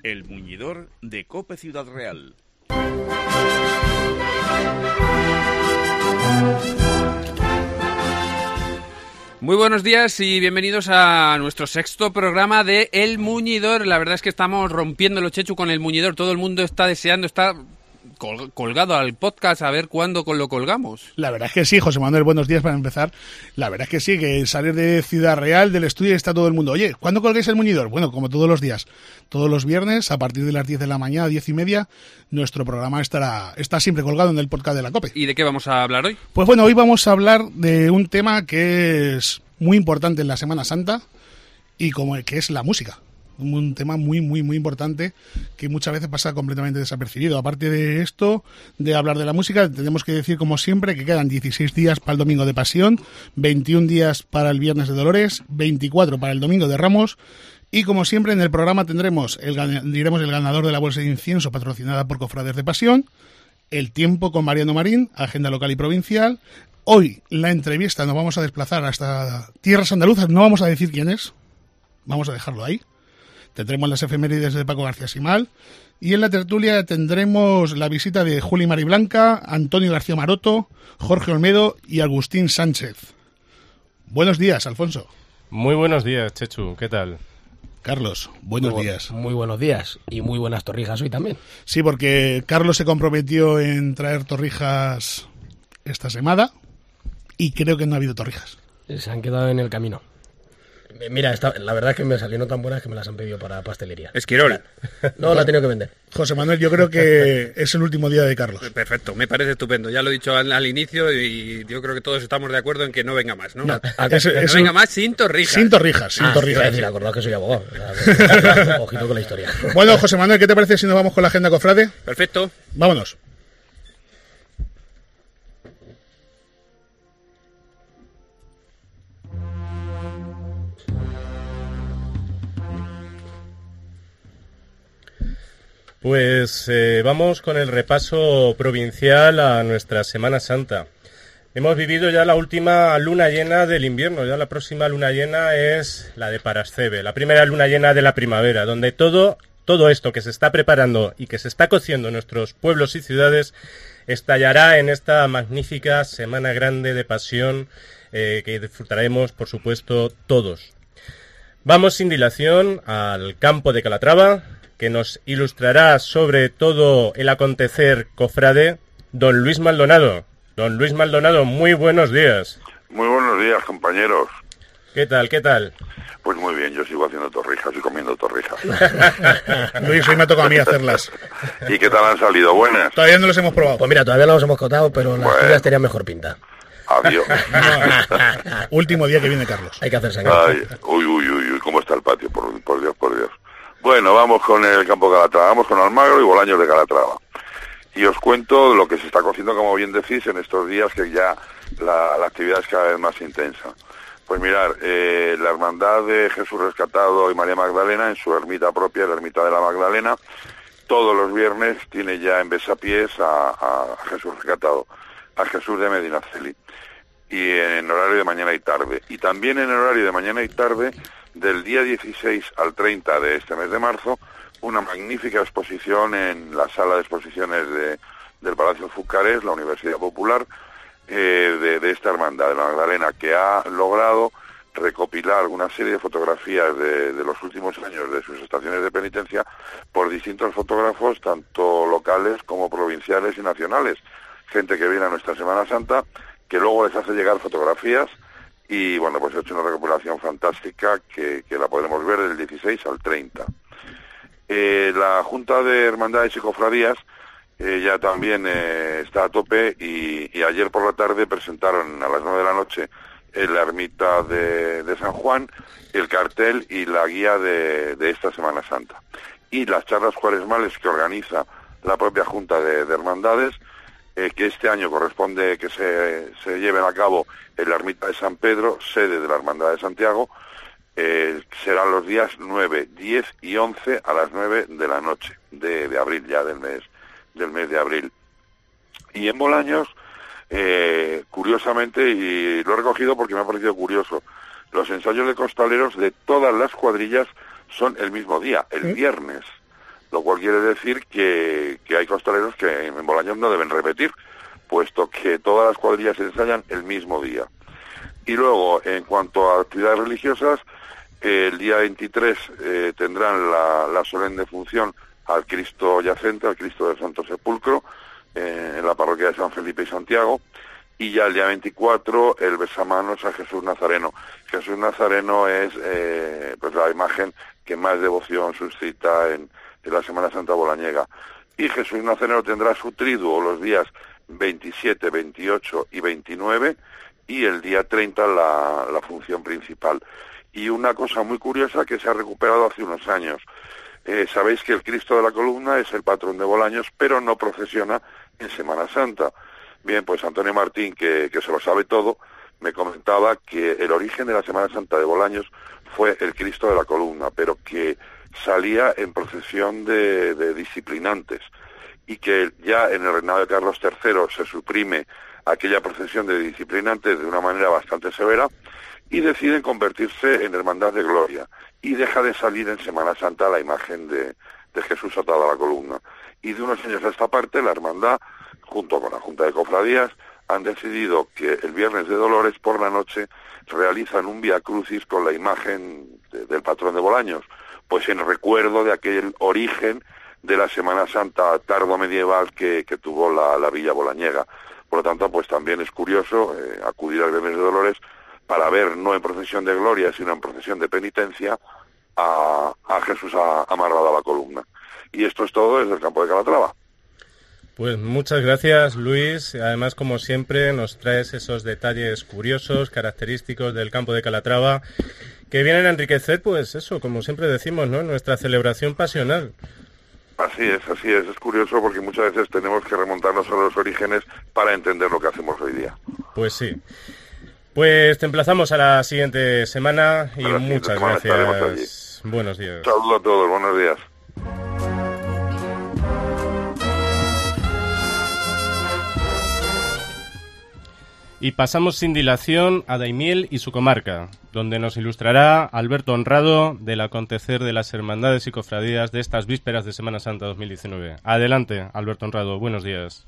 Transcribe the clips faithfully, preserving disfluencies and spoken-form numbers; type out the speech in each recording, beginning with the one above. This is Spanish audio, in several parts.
El Muñidor de COPE Ciudad Real. Muy buenos días y bienvenidos a nuestro sexto programa de El Muñidor. La verdad es que estamos rompiéndolo, Chechu, con El Muñidor. Todo el mundo está deseando, está col- colgado al podcast a ver cuándo lo colgamos. La verdad es que sí, José Manuel, buenos días para empezar. La verdad es que sí, que salir de Ciudad Real, del estudio, está todo el mundo. Oye, ¿cuándo colgáis El Muñidor? Bueno, como todos los días, todos los viernes, a partir de las diez de la mañana, diez y media, nuestro programa estará está siempre colgado en el podcast de la COPE. ¿Y de qué vamos a hablar hoy? Pues bueno, hoy vamos a hablar de un tema que es muy importante en la Semana Santa y como que es la música. Un tema muy, muy, muy importante que muchas veces pasa completamente desapercibido. Aparte de esto, de hablar de la música, tenemos que decir, como siempre, que quedan dieciséis días para el Domingo de Pasión, veintiún días para el Viernes de Dolores, veinticuatro para el Domingo de Ramos. Y como siempre, en el programa tendremos el, diremos el ganador de la bolsa de incienso patrocinada por Cofrades de Pasión, el tiempo con Mariano Marín, agenda local y provincial. Hoy, la entrevista, nos vamos a desplazar hasta tierras andaluzas, no vamos a decir quién es, vamos a dejarlo ahí. Tendremos las efemérides de Paco García Simal y en la tertulia tendremos la visita de Juli Mariblanca, Antonio García Maroto, Jorge Olmedo y Agustín Sánchez. Buenos días, Alfonso. Muy buenos días, Chechu, ¿qué tal? Carlos, buenos muy, días. Muy buenos días y muy buenas torrijas hoy también. Sí, porque Carlos se comprometió en traer torrijas esta semana y creo que no ha habido torrijas. Se han quedado en el camino. Mira, esta, la verdad es que me salieron tan buenas que me las han pedido para pastelería. Esquirol. No, la he tenido que vender. José Manuel, yo creo que es el último día de Carlos. Perfecto, me parece estupendo. Ya lo he dicho al, al inicio y yo creo que todos estamos de acuerdo en que no venga más, ¿no? No, que, es, que es no venga un... más sin torrijas. Sin torrijas, sin ah, torrijas. Es decir, acordaos que soy abogado. O sea, ojito con la historia. Bueno, José Manuel, ¿qué te parece si nos vamos con la agenda cofrade? Perfecto. Vámonos. Pues eh, vamos con el repaso provincial a nuestra Semana Santa. Hemos vivido ya la última luna llena del invierno, ya la próxima luna llena es la de Parasceve, la primera luna llena de la primavera, donde todo, todo esto que se está preparando y que se está cociendo en nuestros pueblos y ciudades estallará en esta magnífica Semana Grande de Pasión eh, que disfrutaremos, por supuesto, todos. Vamos sin dilación al campo de Calatrava, que nos ilustrará sobre todo el acontecer cofrade, don Luis Maldonado. Don Luis Maldonado, muy buenos días. Muy buenos días, compañeros. ¿Qué tal, qué tal? Pues muy bien, yo sigo haciendo torrijas y comiendo torrijas. Luis, hoy me toca a mí hacerlas. ¿Y qué tal han salido? ¿Buenas? Todavía no las hemos probado. Pues mira, todavía no los hemos contado, pero las Bueno. tuyas tenían mejor pinta. Adiós. Último día que viene Carlos. Hay que hacer sangre. Ay, uy, uy, uy, uy, ¿cómo está el patio? Por, por Dios, por Dios. Bueno, vamos con el campo de Calatrava, vamos con Almagro y Bolaños de Calatrava. Y os cuento lo que se está cociendo, como bien decís, en estos días que ya la, la actividad es cada vez más intensa. Pues mirar, eh, la Hermandad de Jesús Rescatado y María Magdalena, en su ermita propia, la Ermita de la Magdalena, todos los viernes tiene ya en besapiés a, a Jesús Rescatado, a Jesús de Medinaceli, y en horario de mañana y tarde. Y también en horario de mañana y tarde, del día dieciséis al treinta de este mes de marzo, una magnífica exposición en la sala de exposiciones de, del Palacio Fúcares, la Universidad Popular, eh, de, de esta hermandad de la Magdalena, que ha logrado recopilar una serie de fotografías de, de los últimos años de sus estaciones de penitencia por distintos fotógrafos, tanto locales como provinciales y nacionales. Gente que viene a nuestra Semana Santa, que luego les hace llegar fotografías. Y bueno, pues he hecho una recopilación fantástica que, que la podremos ver del dieciséis al treinta. Eh, la Junta de Hermandades y Cofradías eh, ya también eh, está a tope y, y ayer por la tarde presentaron a las nueve de la noche en la ermita de, de San Juan el cartel y la guía de, de esta Semana Santa. Y las charlas cuaresmales que organiza la propia Junta de, de Hermandades, eh, que este año corresponde que se, se lleven a cabo en la ermita de San Pedro, sede de la Hermandad de Santiago, eh, serán los días nueve, diez y once a las nueve de la noche de, de abril, ya del mes, del mes de abril. Y en Bolaños, eh, curiosamente, y lo he recogido porque me ha parecido curioso, los ensayos de costaleros de todas las cuadrillas son el mismo día, el viernes. lo cual quiere decir que, que hay costaleros que en Bolaños no deben repetir, puesto que todas las cuadrillas se ensayan el mismo día. Y luego, en cuanto a actividades religiosas, eh, el día veintitrés eh, tendrán la, la solemne función al Cristo yacente, al Cristo del Santo Sepulcro, eh, en la parroquia de San Felipe y Santiago, y ya el día veinticuatro el besamanos a Jesús Nazareno. Jesús Nazareno es eh, pues la imagen que más devoción suscita en, en la Semana Santa bolañega. Y Jesús Nazareno tendrá su triduo los días veintisiete, veintiocho y veintinueve, y el día treinta la, la función principal. Y una cosa muy curiosa que se ha recuperado hace unos años. Eh, sabéis que el Cristo de la Columna es el patrón de Bolaños, pero no procesiona en Semana Santa. Bien, pues Antonio Martín, que, que se lo sabe todo, me comentaba que el origen de la Semana Santa de Bolaños fue el Cristo de la Columna, pero que salía en procesión de, de disciplinantes, y que ya en el reinado de Carlos tercero se suprime aquella procesión de disciplinantes de una manera bastante severa, y deciden convertirse en Hermandad de Gloria, y deja de salir en Semana Santa la imagen de, de Jesús atado a la columna. Y de unos años a esta parte, la Hermandad, junto con la Junta de Cofradías, han decidido que el Viernes de Dolores por la noche realizan un Vía Crucis con la imagen de, del patrón de Bolaños, pues en recuerdo de aquel origen de la Semana Santa tardo medieval que, que tuvo la, la Villa Bolañega. Por lo tanto, pues también es curioso eh, acudir al Viernes de Dolores para ver, no en procesión de gloria, sino en procesión de penitencia, a, a Jesús a, amarrado a la columna. Y esto es todo desde el campo de Calatrava. Pues muchas gracias, Luis. Además, como siempre, nos traes esos detalles curiosos, característicos del campo de Calatrava, que vienen a enriquecer, pues eso, como siempre decimos, ¿no?, nuestra celebración pasional. Así es, así es. Es curioso porque muchas veces tenemos que remontarnos a los orígenes para entender lo que hacemos hoy día. Pues sí. Pues te emplazamos a la siguiente semana y la muchas semana gracias. Buenos días. Saludos a todos, buenos días. Y pasamos sin dilación a Daimiel y su comarca, donde nos ilustrará Alberto Honrado del acontecer de las hermandades y cofradías de estas vísperas de Semana Santa dos mil diecinueve. Adelante, Alberto Honrado, buenos días.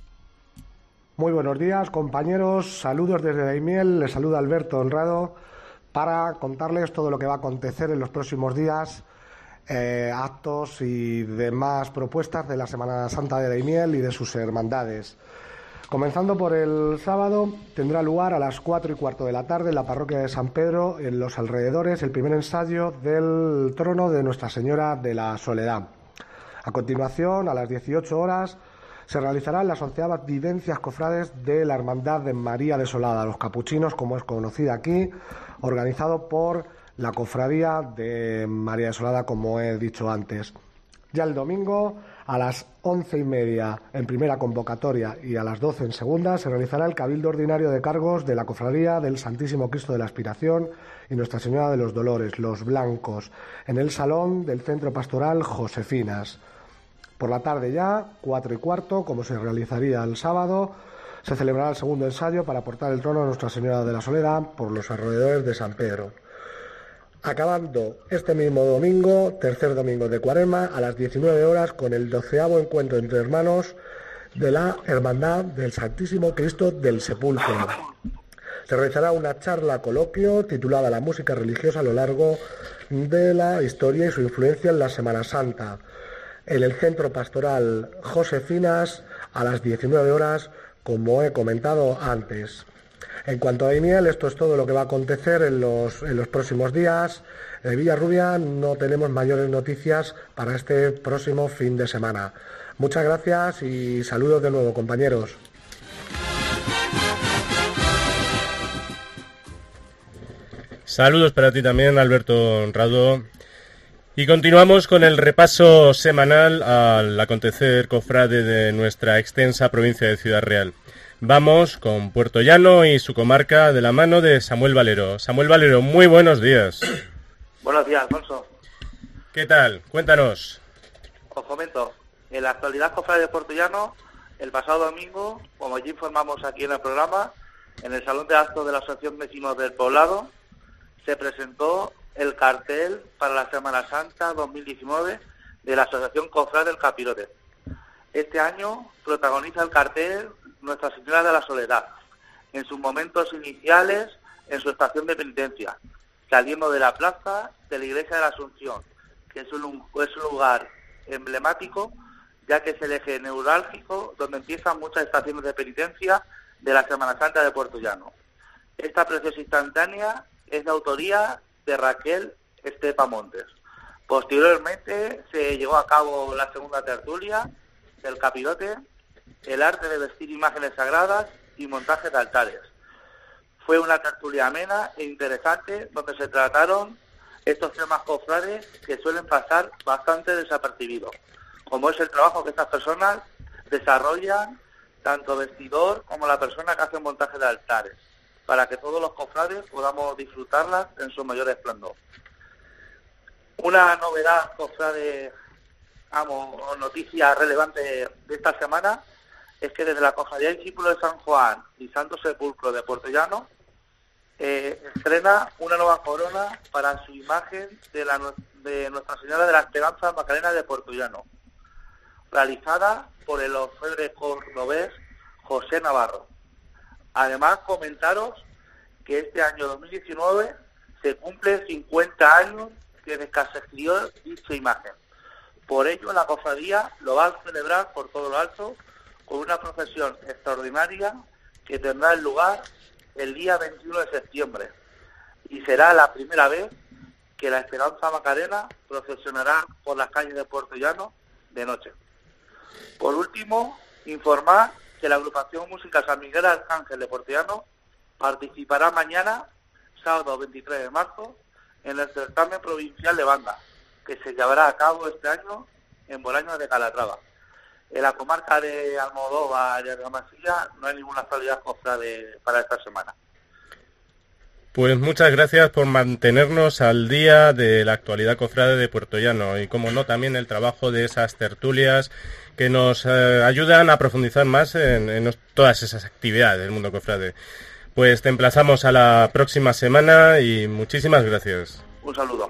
Muy buenos días, compañeros. Saludos desde Daimiel. Les saluda Alberto Honrado para contarles todo lo que va a acontecer en los próximos días, eh, actos y demás propuestas de la Semana Santa de Daimiel y de sus hermandades. Comenzando por el sábado, tendrá lugar a las cuatro y cuarto de la tarde en la parroquia de San Pedro, en los alrededores, el primer ensayo del trono de Nuestra Señora de la Soledad. A continuación, a las dieciocho horas, se realizarán las onceavas vivencias cofrades de la Hermandad de María Desolada, los Capuchinos, como es conocida aquí, organizado por la Cofradía de María Desolada, como he dicho antes. Ya el domingo, a las once y media en primera convocatoria y a las doce en segunda, se realizará el Cabildo Ordinario de Cargos de la Cofradía del Santísimo Cristo de la Aspiración y Nuestra Señora de los Dolores, los Blancos, en el Salón del Centro Pastoral Josefinas. Por la tarde ya, cuatro y cuarto, como se realizaría el sábado, se celebrará el segundo ensayo para portar el trono a Nuestra Señora de la Soledad por los alrededores de San Pedro. Acabando este mismo domingo, tercer domingo de Cuaresma, a las diecinueve horas, con el doceavo encuentro entre hermanos de la Hermandad del Santísimo Cristo del Sepulcro. Se realizará una charla coloquio titulada La música religiosa a lo largo de la historia y su influencia en la Semana Santa, en el Centro Pastoral Josefinas, a las diecinueve horas, como he comentado antes. En cuanto a Daimiel, esto es todo lo que va a acontecer en los, en los próximos días. En Villarrubia no tenemos mayores noticias para este próximo fin de semana. Muchas gracias y saludos de nuevo, compañeros. Saludos para ti también, Alberto Honrado. Y continuamos con el repaso semanal al acontecer cofrade de nuestra extensa provincia de Ciudad Real. Vamos con Puerto Llano y su comarca de la mano de Samuel Valero. Samuel Valero, muy buenos días. Buenos días, Alfonso. ¿Qué tal? Cuéntanos. Os comento, en la actualidad cofrade de Puerto Llano, el pasado domingo, como ya informamos aquí en el programa, en el Salón de Actos de la Asociación Vecinos del Poblado, se presentó el cartel para la Semana Santa dos mil diecinueve de la Asociación Cofrade del Capirote. Este año protagoniza el cartel Nuestra Señora de la Soledad, en sus momentos iniciales en su estación de penitencia, saliendo de la plaza de la Iglesia de la Asunción, que es un, es un lugar emblemático, ya que es el eje neurálgico donde empiezan muchas estaciones de penitencia de la Semana Santa de Puerto Llano. Esta preciosa instantánea es de autoría de Raquel Estepa Montes. Posteriormente se llevó a cabo la segunda tertulia del Capirote, el arte de vestir imágenes sagradas y montaje de altares. Fue una tertulia amena e interesante donde se trataron estos temas cofrades que suelen pasar bastante desapercibidos, como es el trabajo que estas personas desarrollan, tanto vestidor como la persona que hace montaje de altares, para que todos los cofrades podamos disfrutarlas en su mayor esplendor. Una novedad cofrade, vamos, o noticia relevante de esta semana es que desde la Cofradía Discípulos de San Juan y Santo Sepulcro de Puerto Llano eh, estrena una nueva corona para su imagen de, la, de Nuestra Señora de la Esperanza Macarena de Puerto Llano, realizada por el orfebre cordobés José Navarro. Además, comentaros que este año dos mil diecinueve se cumple cincuenta años desde que se escribió dicha imagen. Por ello, la cofradía lo va a celebrar por todo lo alto con una procesión extraordinaria que tendrá lugar el día veintiuno de septiembre y será la primera vez que la Esperanza Macarena procesionará por las calles de Puerto Llano de noche. Por último, informar que la agrupación musical San Miguel Arcángel de Puerto Llano participará mañana, sábado veintitrés de marzo, en el certamen provincial de banda, que se llevará a cabo este año en Bolaños de Calatrava. En la comarca de Almodóvar y Argamasilla no hay ninguna actualidad cofrade para esta semana. Pues muchas gracias por mantenernos al día de la actualidad cofrade de Puerto Llano y, como no, también el trabajo de esas tertulias que nos eh, ayudan a profundizar más en, en todas esas actividades del mundo cofrade. Pues te emplazamos a la próxima semana y muchísimas gracias. Un saludo.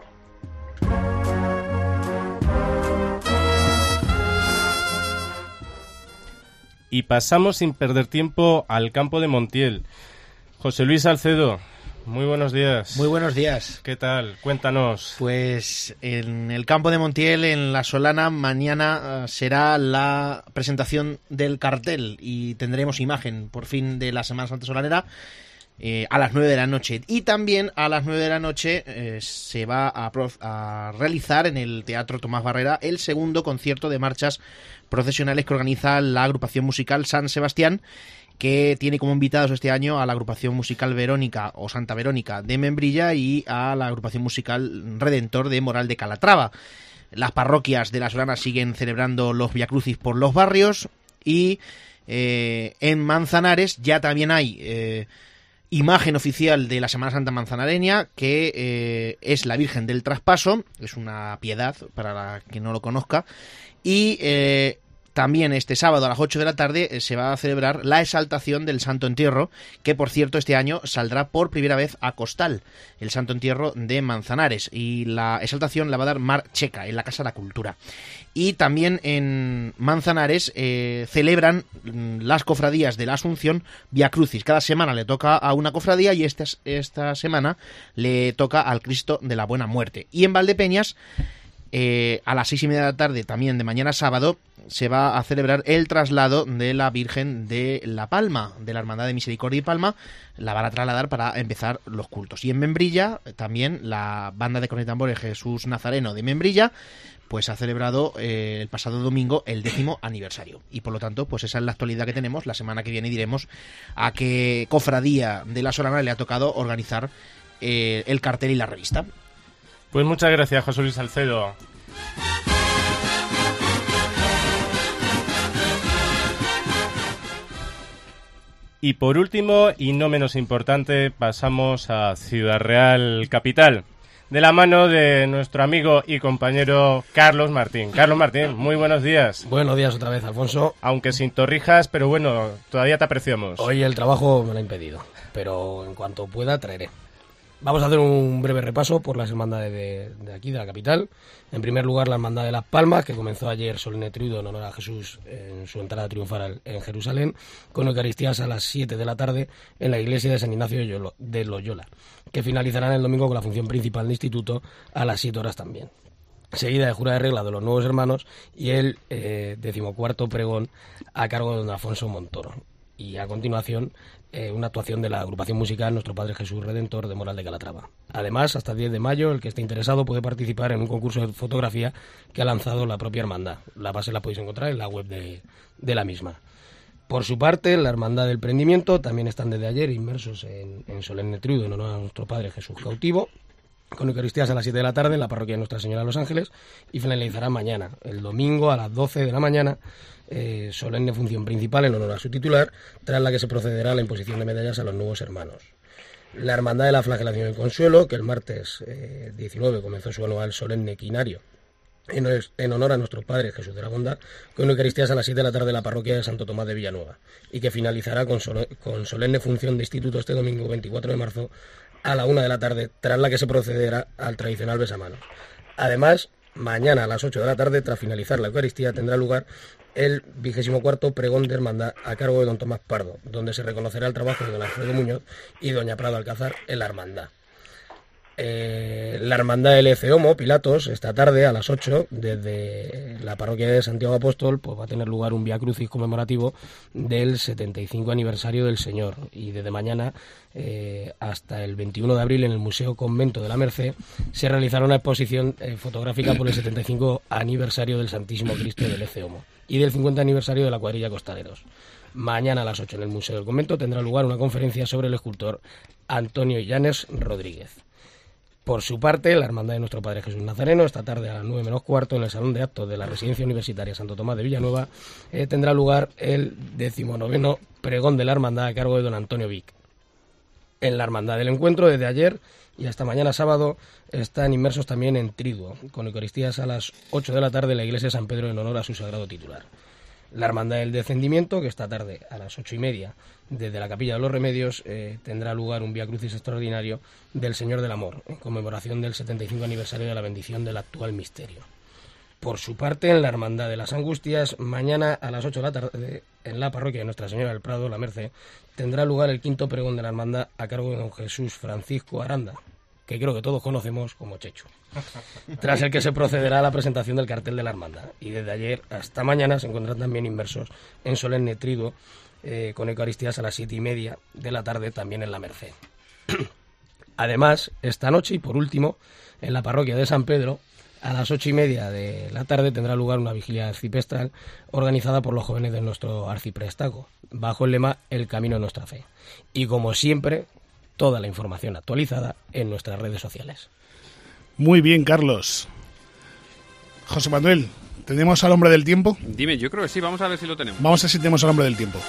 Y pasamos sin perder tiempo al campo de Montiel. José Luis Salcedo, muy buenos días. Muy buenos días. ¿Qué tal? Cuéntanos. Pues en el campo de Montiel, en La Solana, mañana uh, será la presentación del cartel y tendremos imagen, por fin, de la Semana Santa Solanera eh, a las nueve de la noche. Y también a las nueve de la noche eh, se va a, a realizar en el Teatro Tomás Barrera el segundo concierto de marchas procesionales que organiza la agrupación musical San Sebastián, que tiene como invitados este año a la agrupación musical Verónica o Santa Verónica de Membrilla y a la agrupación musical Redentor de Moral de Calatrava. Las parroquias de La Solana siguen celebrando los viacrucis por los barrios y eh, en Manzanares ya también hay eh, imagen oficial de la Semana Santa manzanareña, que eh, es la Virgen del Traspaso, es una piedad para la que no lo conozca, y eh, también este sábado a las ocho de la tarde eh, se va a celebrar la exaltación del Santo Entierro, que por cierto este año saldrá por primera vez a Costal, el Santo Entierro de Manzanares, y la exaltación la va a dar Mar Checa en la Casa de la Cultura. Y también en Manzanares eh, celebran las cofradías de la Asunción Via Crucis. Cada semana le toca a una cofradía y esta, esta semana le toca al Cristo de la Buena Muerte. Y en Valdepeñas, Eh, a las seis y media de la tarde, también de mañana sábado, se va a celebrar el traslado de la Virgen de La Palma, de la Hermandad de Misericordia y Palma. La van a trasladar para empezar los cultos. Y en Membrilla, también la banda de cornet y tambores Jesús Nazareno de Membrilla, pues ha celebrado eh, el pasado domingo el décimo aniversario. Y por lo tanto, pues esa es la actualidad que tenemos. La semana que viene diremos a qué cofradía de La Solana le ha tocado organizar eh, el cartel y la revista. Pues muchas gracias, José Luis Salcedo. Y por último, y no menos importante, pasamos a Ciudad Real Capital, de la mano de nuestro amigo y compañero Carlos Martín. Carlos Martín, muy buenos días. Buenos días otra vez, Alfonso. Aunque sin torrijas, pero bueno, todavía te apreciamos. Hoy el trabajo me lo ha impedido, pero en cuanto pueda traeré. Vamos a hacer un breve repaso por las hermandades de, de aquí, de la capital. En primer lugar, la Hermandad de las Palmas, que comenzó ayer solemne triduo en honor a Jesús en su entrada triunfal en Jerusalén, con Eucaristías a las siete de la tarde en la iglesia de San Ignacio de Loyola, que finalizarán el domingo con la función principal de instituto a las siete horas también. Seguida de jura de regla de los nuevos hermanos y el eh, decimocuarto pregón a cargo de don Alfonso Montoro. Y a continuación, eh, una actuación de la agrupación musical Nuestro Padre Jesús Redentor de Moral de Calatrava. Además, hasta el diez de mayo, el que esté interesado puede participar en un concurso de fotografía que ha lanzado la propia hermandad. La base la podéis encontrar en la web de, de la misma. Por su parte, la Hermandad del Prendimiento también están desde ayer inmersos en, en solemne triduo en honor a Nuestro Padre Jesús Cautivo, con Eucaristías a las siete de la tarde en la parroquia de Nuestra Señora de los Ángeles, y finalizará mañana, el domingo a las doce de la mañana, eh, solemne función principal en honor a su titular, tras la que se procederá a la imposición de medallas a los nuevos hermanos. La Hermandad de la Flagelación y el Consuelo, que el martes eh, diecinueve comenzó su anual solemne quinario en, en honor a Nuestro Padre Jesús de la Bondad, con Eucaristías a las siete de la tarde en la parroquia de Santo Tomás de Villanueva, y que finalizará con, sole, con solemne función de instituto este domingo veinticuatro de marzo a la una de la tarde, tras la que se procederá al tradicional besamanos. Además, mañana a las ocho de la tarde, tras finalizar la Eucaristía, tendrá lugar el vigésimo cuarto pregón de hermandad a cargo de don Tomás Pardo, donde se reconocerá el trabajo de don Alfredo Muñoz y doña Prado Alcázar en la hermandad. Eh, la hermandad del Eceomo, Pilatos, esta tarde a las ocho, desde la parroquia de Santiago Apóstol, pues va a tener lugar un Vía Crucis conmemorativo del setenta y cinco aniversario del Señor, y desde mañana eh, hasta el veintiuno de abril en el Museo Convento de la Merced se realizará una exposición eh, fotográfica por el setenta y cinco aniversario del Santísimo Cristo del Eceomo y del cincuenta aniversario de la cuadrilla Costaleros. Mañana a las ocho en el Museo del Convento tendrá lugar una conferencia sobre el escultor Antonio Llanes Rodríguez. Por su parte, la Hermandad de Nuestro Padre Jesús Nazareno, esta tarde a las nueve menos cuarto, en el Salón de Actos de la Residencia Universitaria Santo Tomás de Villanueva, eh, tendrá lugar el decimonoveno pregón de la Hermandad a cargo de don Antonio Vic. En la Hermandad del Encuentro, desde ayer y hasta mañana sábado, están inmersos también en triduo, con Eucaristías a las ocho de la tarde en la Iglesia de San Pedro en honor a su sagrado titular. La Hermandad del Descendimiento, que esta tarde a las ocho y media, desde la Capilla de los Remedios, eh, tendrá lugar un Vía Crucis extraordinario del Señor del Amor, en conmemoración del setenta y cinco aniversario de la bendición del actual misterio. Por su parte, en la Hermandad de las Angustias, mañana a las ocho de la tarde, en la parroquia de Nuestra Señora del Prado, la Merced, tendrá lugar el quinto pregón de la Hermandad a cargo de don Jesús Francisco Aranda, que creo que todos conocemos como Chechu, tras el que se procederá a la presentación del cartel de la Hermandad. Y desde ayer hasta mañana se encuentran también inmersos en solemne triduo eh, con Eucaristías a las siete y media de la tarde también en la Merced. Además, esta noche y por último, en la parroquia de San Pedro, a las ocho y media de la tarde tendrá lugar una vigilia arciprestral organizada por los jóvenes de nuestro arciprestago, bajo el lema El Camino de Nuestra Fe. Y como siempre, toda la información actualizada en nuestras redes sociales. Muy bien, Carlos. José Manuel, ¿tenemos al hombre del tiempo? Dime, yo creo que sí, vamos a ver si lo tenemos. Vamos a ver si tenemos al hombre del tiempo.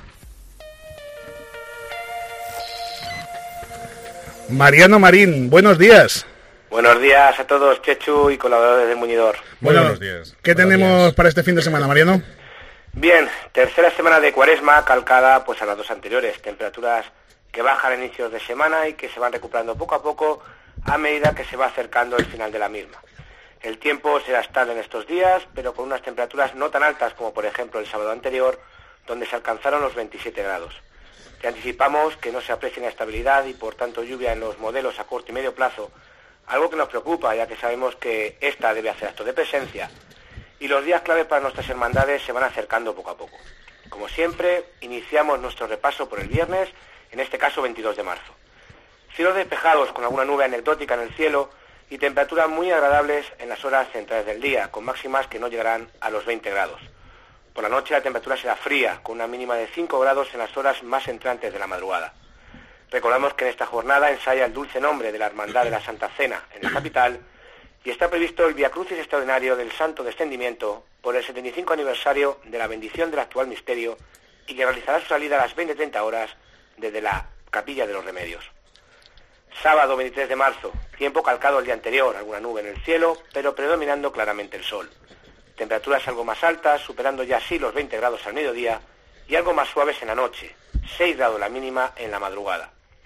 Mariano Marín, buenos días. Buenos días a todos, Chechu y colaboradores del Muñidor. Muy bueno, buenos días. ¿Qué buenos tenemos días. Para este fin de semana, Mariano? Bien, tercera semana de Cuaresma, calcada pues a las dos anteriores. Temperaturas que bajan a inicios de semana y que se van recuperando poco a poco a medida que se va acercando el final de la misma. El tiempo será estable en estos días, pero con unas temperaturas no tan altas como por ejemplo el sábado anterior, donde se alcanzaron los veintisiete grados. Te anticipamos que no se aprecia inestabilidad y por tanto lluvia en los modelos a corto y medio plazo, algo que nos preocupa ya que sabemos que esta debe hacer acto de presencia, y los días clave para nuestras hermandades se van acercando poco a poco. Como siempre, iniciamos nuestro repaso por el viernes, en este caso veintidós de marzo. Cielos despejados con alguna nube anecdótica en el cielo y temperaturas muy agradables en las horas centrales del día, con máximas que no llegarán a los veinte grados. Por la noche la temperatura será fría, con una mínima de cinco grados en las horas más entrantes de la madrugada. Recordamos que en esta jornada ensaya el dulce nombre de la Hermandad de la Santa Cena en la capital y está previsto el Vía Crucis extraordinario del Santo Descendimiento por el setenta y cinco aniversario de la bendición del actual misterio y que realizará su salida a las veinte treinta horas desde la Capilla de los Remedios. Sábado veintitrés de marzo, tiempo calcado el día anterior, alguna nube en el cielo, pero predominando claramente el sol. Temperaturas algo más altas, superando ya así los veinte grados al mediodía y algo más suaves en la noche, seis grados la mínima en la madrugada.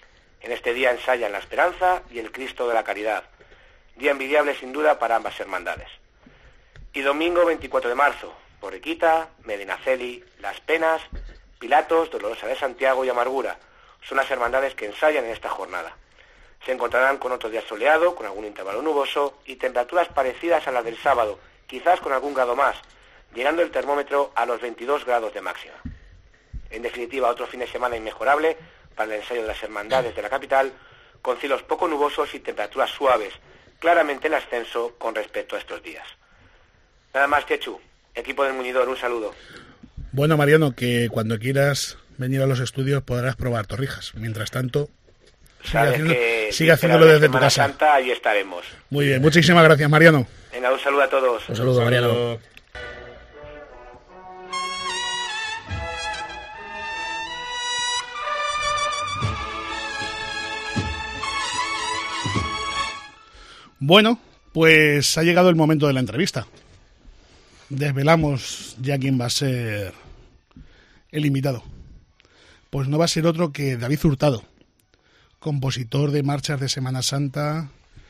En este día ensayan la Esperanza y el Cristo de la Caridad, día envidiable sin duda para ambas hermandades. Y domingo veinticuatro de marzo, Borriquita, Medinaceli, Las Penas, Pilatos, Dolorosa de Santiago y Amargura son las hermandades que ensayan en esta jornada. Se encontrarán con otro día soleado, con algún intervalo nuboso y temperaturas parecidas a las del sábado, quizás con algún grado más, llegando el termómetro a los veintidós grados de máxima. En definitiva, otro fin de semana inmejorable para el ensayo de las hermandades de la capital, con cielos poco nubosos y temperaturas suaves, claramente en ascenso con respecto a estos días. Nada más, Chechu. Equipo del Muñidor, un saludo. Bueno, Mariano, que cuando quieras venir a los estudios podrás probar torrijas. Mientras tanto, sigue, haciendo, que sigue haciéndolo desde tu casa. Santa, ahí estaremos. Muy bien, muchísimas gracias, Mariano. Venga, un saludo a todos. Un saludo, Mariano. Bueno, pues ha llegado el momento de la entrevista. Desvelamos ya quién va a ser el invitado. Pues no va a ser otro que David Hurtado, compositor de marchas de Semana Santa,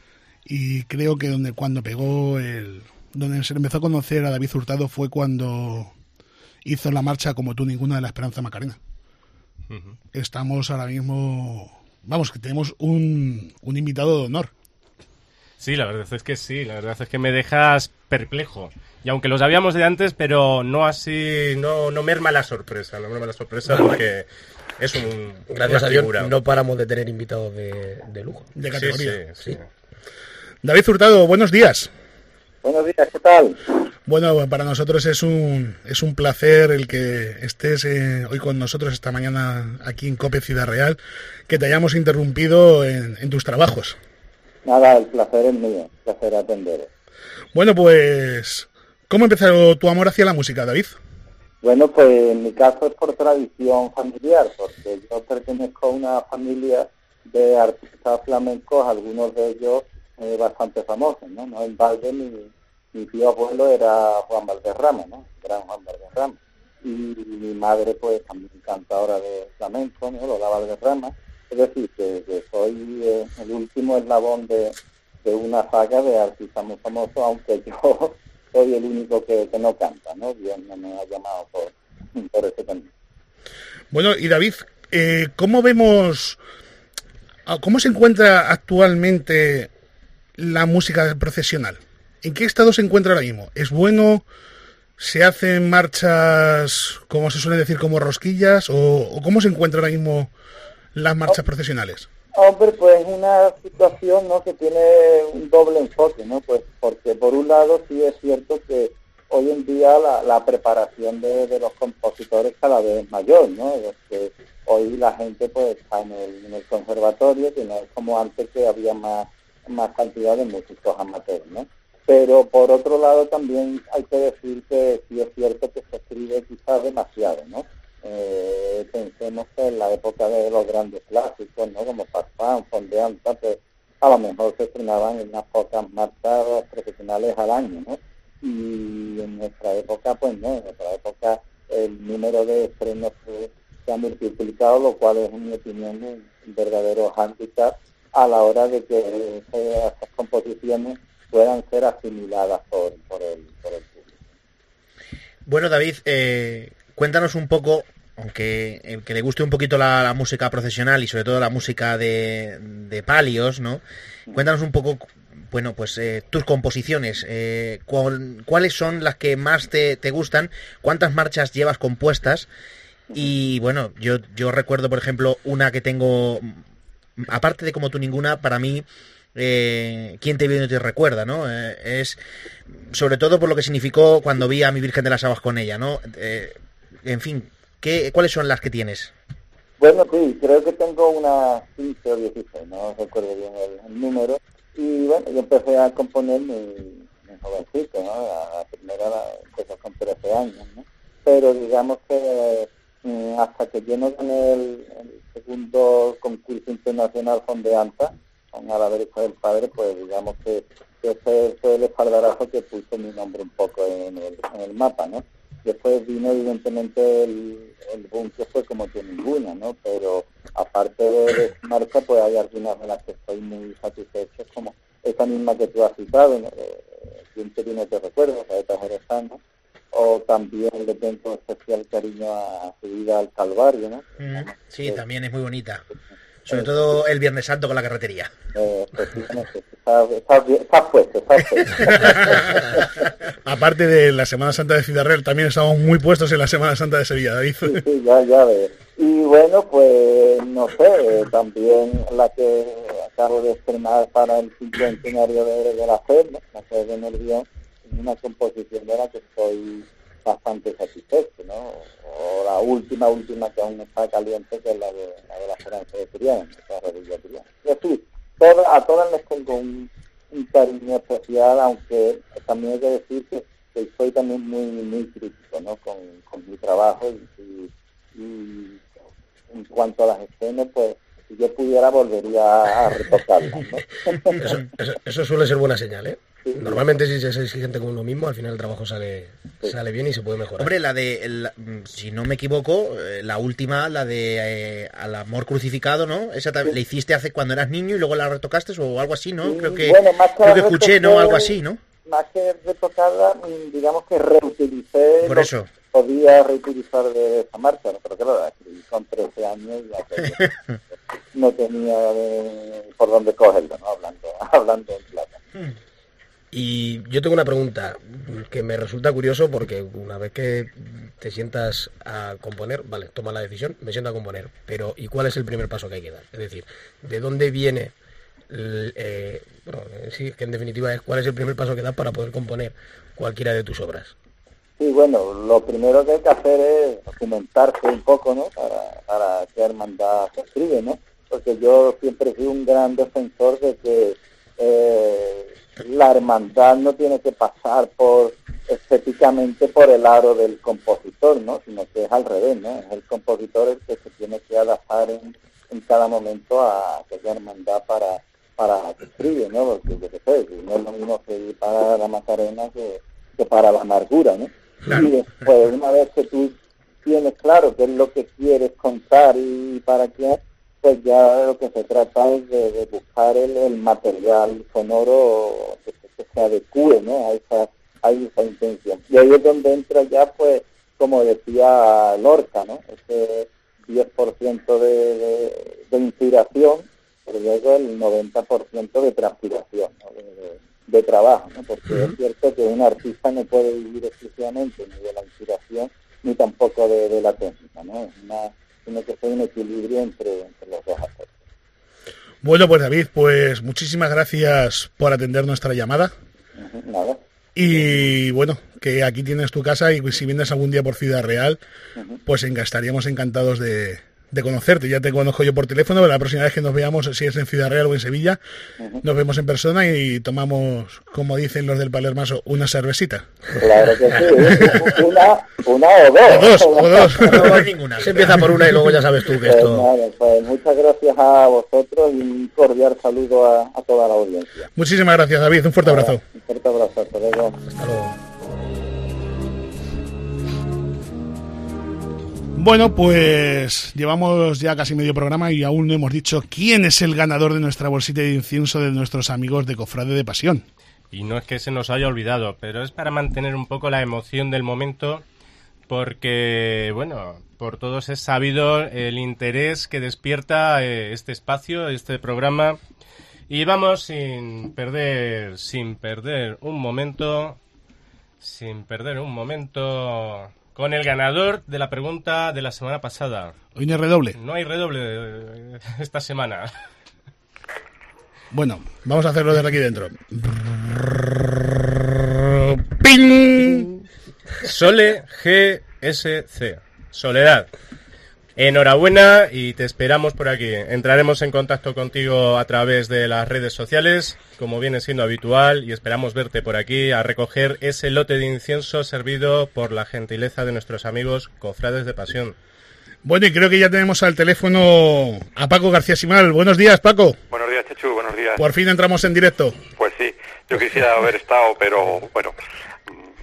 y creo que donde cuando pegó el donde se empezó a conocer a David Hurtado fue cuando hizo la marcha Como tú ninguna de la Esperanza Macarena. Uh-huh. Estamos ahora mismo, vamos, que tenemos un, un invitado de honor. Sí, la verdad es que sí, la verdad es que me dejas perplejo. Y aunque lo sabíamos de antes, pero no así, no, no merma la sorpresa, no merma la sorpresa porque es un... Gracias a Dios no paramos de tener invitados de, de lujo. De categoría. Sí, sí, sí. David Hurtado, buenos días. Buenos días, ¿qué tal? Bueno, para nosotros es un es un placer el que estés eh, hoy con nosotros esta mañana aquí en COPE Ciudad Real, que te hayamos interrumpido en, en tus trabajos. Nada, el placer es mío, el placer atenderos. Bueno, pues, ¿cómo empezó tu amor hacia la música, David? Bueno, pues en mi caso es por tradición familiar, porque yo pertenezco a una familia de artistas flamencos, algunos de ellos eh, bastante famosos, ¿no? No en balde, mi, mi tío abuelo era Juan Valderrama, ¿no? Gran Juan Valderrama. Y mi madre, pues, también cantadora de flamenco, ¿no? Lola Valderrama. Es decir, que, que soy eh, el último eslabón de, de una saga de artistas muy famosos, aunque yo soy el único que, que no canta, ¿no? Dios no me ha llamado por, por ese camino. Bueno, y David, eh, ¿cómo vemos, cómo se encuentra actualmente la música procesional? ¿En qué estado se encuentra ahora mismo? ¿Es bueno? ¿Se hacen marchas, como se suele decir, como rosquillas? ¿O, o cómo se encuentra ahora mismo las marchas procesionales? Hombre, pues una situación, ¿no?, que tiene un doble enfoque, ¿no? Pues porque por un lado sí es cierto que hoy en día la, la preparación de, de los compositores cada vez es mayor, ¿no? Es que hoy la gente pues está en el, en el conservatorio, que no es como antes que había más, más cantidad de músicos amateurs, ¿no? Pero por otro lado también hay que decir que sí es cierto que se escribe quizás demasiado, ¿no? Eh, pensemos que en la época de los grandes clásicos, ¿no?, como Farfán, Fondeanta, pues a lo mejor se estrenaban en unas pocas marchas profesionales al año, ¿no? Y en nuestra época, pues no, en nuestra época el número de estrenos se, se ha multiplicado, lo cual es, en mi opinión, un verdadero hándicap a la hora de que estas composiciones puedan ser asimiladas por, por, el, por el público. Bueno, David, eh, cuéntanos un poco, aunque el que le guste un poquito la, la música procesional y sobre todo la música de, de palios, ¿no? Cuéntanos un poco, bueno, pues eh, tus composiciones, eh, cuál, cuáles son las que más te, te gustan, cuántas marchas llevas compuestas y, bueno, yo, yo recuerdo, por ejemplo, una que tengo, aparte de Como tú ninguna, para mí, eh, ¿Quién te vio y no te recuerda?, ¿no? Eh, es sobre todo por lo que significó cuando vi a mi Virgen de las Aguas con ella, ¿no? Eh, en fin, ¿qué, ¿cuáles son las que tienes? Bueno, sí, creo que tengo unas quince o dieciséis, no recuerdo bien el, el número. Y bueno, yo empecé a componer muy, muy jovencito, ¿no? La, la primera la empecé con trece años, ¿no? Pero digamos que eh, hasta que yo no gané el, el segundo concurso internacional Fondeanta, con A la derecha del padre, pues digamos que ese fue el espaldarazo que puso mi nombre un poco en el, en el mapa, ¿no? Después vino evidentemente el, el boom que fue como que ninguna, ¿no? Pero aparte de, de esta marca, pues hay algunas de las que estoy muy satisfecho, como esa misma que tú has citado, ¿no? Siempre tiene te recuerdo, Saetas Jerezano, o también le tengo especial cariño a Subida al Calvario, ¿no? Mm, sí, eh, también es muy bonita. Sobre todo el Viernes Santo con la carretería. Eh, precisamente, está, está, está puesto, está puesto. Aparte de la Semana Santa de Ciudad Real, también estamos muy puestos en la Semana Santa de Sevilla, David. Sí, sí, ya, ya ves. Y bueno, pues, no sé, también la que acabo de estrenar para el cincuentenario de, de la F E D, ¿no? La F E D de Nervión, es una composición de la que estoy bastante satisfecho, ¿no? O la última, última que aún está caliente, que es la de la, de la Esperanza de Triana, la rodilla Triana. Y así, toda, a todas les tengo un, un cariño especial, aunque también hay que decir que, que soy también muy muy crítico, ¿no? Con, con mi trabajo y, y, y en cuanto a las escenas, pues si yo pudiera volvería a retocarlas, ¿no? Eso, eso, eso suele ser buena señal, ¿eh? Normalmente si se es exigente con uno mismo, al final el trabajo sale sale bien y se puede mejorar. Hombre, la de, la, si no me equivoco, la última, la de eh, Al amor crucificado, ¿no? Esa también, sí. La hiciste hace cuando eras niño y luego la retocaste o algo así, ¿no? Creo que, bueno, más que, creo que escuché, ¿no? Algo así, ¿no? Más que retocarla, digamos que reutilicé. Por eso. Podía reutilizar de esa marca, ¿no? Pero claro, la escribí con trece años y ya no tenía de, por dónde cogerlo, ¿no? Hablando, hablando en plata. Hmm. Y yo tengo una pregunta que me resulta curioso porque una vez que te sientas a componer, vale, toma la decisión, me siento a componer, pero ¿y cuál es el primer paso que hay que dar? Es decir, ¿de dónde viene, el, eh, bueno, sí, que en definitiva es cuál es el primer paso que das para poder componer cualquiera de tus obras? Sí, bueno, lo primero que hay que hacer es documentarse un poco, ¿no? Para, para qué hermandad se escribe, ¿no? Porque yo siempre fui un gran defensor de que eh, la hermandad no tiene que pasar por estéticamente por el aro del compositor, ¿no? Sino que es al revés, ¿no? Es el compositor el que se tiene que adaptar en, en cada momento a aquella hermandad para para que escribe, ¿no? Porque yo qué sé, no es lo mismo escribir para la Macarena que, que para la amargura, ¿no? Claro. Y después, una vez que tú tienes claro qué es lo que quieres contar y para qué, pues ya lo que se trata es de, de buscar el, el material sonoro que, que se adecue, ¿no? A esa, a esa intención. Y ahí es donde entra ya, pues, como decía Lorca, ¿no? Ese diez por ciento de, de, de inspiración, pero luego el noventa por ciento de transpiración, ¿no? de, de, de trabajo, ¿no? Porque uh-huh. es cierto que un artista no puede vivir exclusivamente ni de la inspiración ni tampoco de, de la técnica, ¿no? Es una, tiene que ser un equilibrio entre, entre los dos aspectos. Bueno, pues David, pues muchísimas gracias por atender nuestra llamada. Uh-huh, nada. Y bueno, que aquí tienes tu casa y si vienes algún día por Ciudad Real, uh-huh. pues estaríamos encantados de, de conocerte. Ya te conozco yo por teléfono, pero la próxima vez que nos veamos, si es en Ciudad Real o en Sevilla, uh-huh. nos vemos en persona y tomamos, como dicen los del Palermaso, una cervecita. Claro que sí, una, una o dos. O dos, o dos. No, no ninguna. Se empieza por una y luego ya sabes tú que pues esto... Nada, pues muchas gracias a vosotros y un cordial saludo a, a toda la audiencia. Muchísimas gracias, David. Un fuerte abrazo. Un fuerte abrazo. Hasta luego. Hasta luego. Bueno, pues llevamos ya casi medio programa y aún no hemos dicho quién es el ganador de nuestra bolsita de incienso de nuestros amigos de Cofrade de Pasión. Y no es que se nos haya olvidado, pero es para mantener un poco la emoción del momento, porque, bueno, por todos es sabido el interés que despierta eh, este espacio, este programa. Y vamos sin perder, sin perder un momento, sin perder un momento... con el ganador de la pregunta de la semana pasada. Hoy no hay redoble. No hay redoble esta semana. Bueno, vamos a hacerlo desde aquí dentro. ¡Ping! Sole G S C. Soledad. Enhorabuena y te esperamos por aquí. Entraremos en contacto contigo a través de las redes sociales, como viene siendo habitual, y esperamos verte por aquí a recoger ese lote de incienso servido por la gentileza de nuestros amigos Cofrades de Pasión. Bueno, y creo que ya tenemos al teléfono a Paco García Simal. Buenos días, Paco. Buenos días, Chechu, buenos días. Por fin entramos en directo. Pues sí, yo quisiera haber estado, pero bueno, otros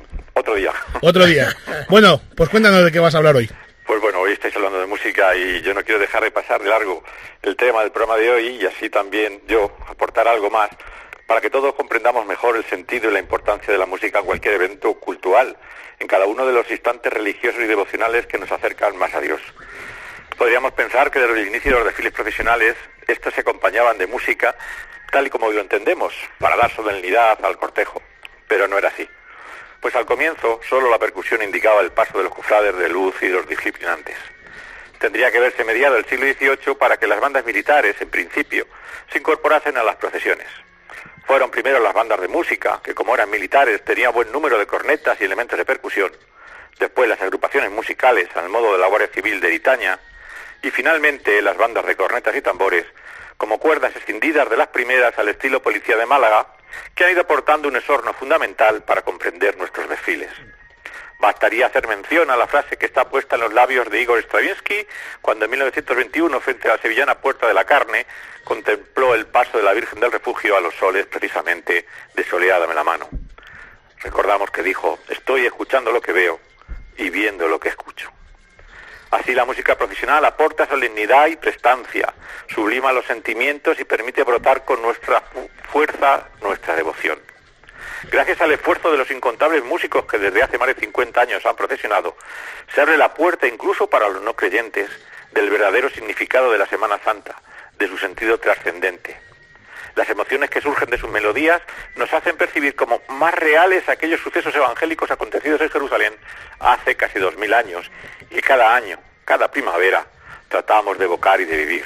otro día. Otro día. Bueno, pues cuéntanos de qué vas a hablar hoy. Pues bueno, hoy estáis hablando de música y yo no quiero dejar de pasar de largo el tema del programa de hoy y así también yo aportar algo más para que todos comprendamos mejor el sentido y la importancia de la música en cualquier evento cultural, en cada uno de los instantes religiosos y devocionales que nos acercan más a Dios. Podríamos pensar que desde el inicio de los desfiles profesionales estos se acompañaban de música tal y como hoy lo entendemos, para dar solemnidad al cortejo, pero no era así. Pues al comienzo solo la percusión indicaba el paso de los cofrades de luz y los disciplinantes. Tendría que haberse mediado el siglo dieciocho para que las bandas militares, en principio, se incorporasen a las procesiones. Fueron primero las bandas de música, que como eran militares tenían buen número de cornetas y elementos de percusión, después las agrupaciones musicales al modo de la Guardia Civil de Eritaña, y finalmente las bandas de cornetas y tambores, como cuerdas escindidas de las primeras al estilo Policía de Málaga, que han ido aportando un esorno fundamental para comprender nuestros desfiles. Bastaría hacer mención a la frase que está puesta en los labios de Igor Stravinsky cuando en mil novecientos veintiuno, frente a la sevillana Puerta de la Carne, contempló el paso de la Virgen del Refugio a los soles precisamente de Soleádame la mano. Recordamos que dijo: estoy escuchando lo que veo y viendo lo que escucho. Así la música profesional aporta solemnidad y prestancia, sublima los sentimientos y permite brotar con nuestra fuerza nuestra devoción. Gracias al esfuerzo de los incontables músicos que desde hace más de cincuenta años han procesionado, se abre la puerta incluso para los no creyentes del verdadero significado de la Semana Santa, de su sentido trascendente. Las emociones que surgen de sus melodías nos hacen percibir como más reales aquellos sucesos evangélicos acontecidos en Jerusalén hace casi dos mil años y cada año, cada primavera, tratamos de evocar y de vivir.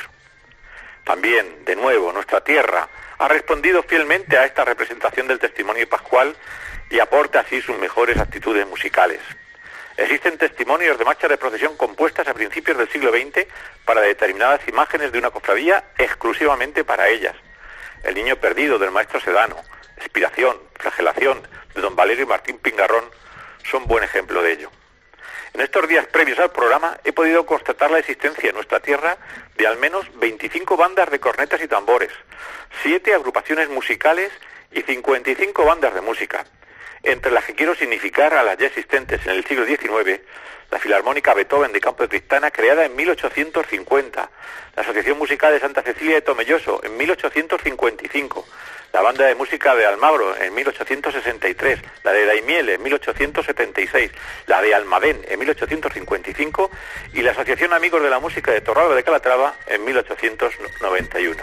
También, de nuevo, nuestra tierra ha respondido fielmente a esta representación del testimonio pascual y aporta así sus mejores actitudes musicales. Existen testimonios de marchas de procesión compuestas a principios del siglo veinte para determinadas imágenes de una cofradía exclusivamente para ellas. El niño perdido del maestro Sedano, Expiración, Flagelación de don Valerio Martín Pingarrón son buen ejemplo de ello. En estos días previos al programa he podido constatar la existencia en nuestra tierra de al menos veinticinco bandas de cornetas y tambores, siete agrupaciones musicales y cincuenta y cinco bandas de música, entre las que quiero significar a las ya existentes en el siglo diecinueve, la Filarmónica Beethoven de Campo de Cristana, creada en mil ochocientos cincuenta, la Asociación Musical de Santa Cecilia de Tomelloso en mil ochocientos cincuenta y cinco, la Banda de Música de Almagro en mil ochocientos sesenta y tres, la de Daimiel en mil ochocientos setenta y seis, la de Almadén en mil ochocientos cincuenta y cinco y la Asociación Amigos de la Música de Torralba de Calatrava en mil ochocientos noventa y uno.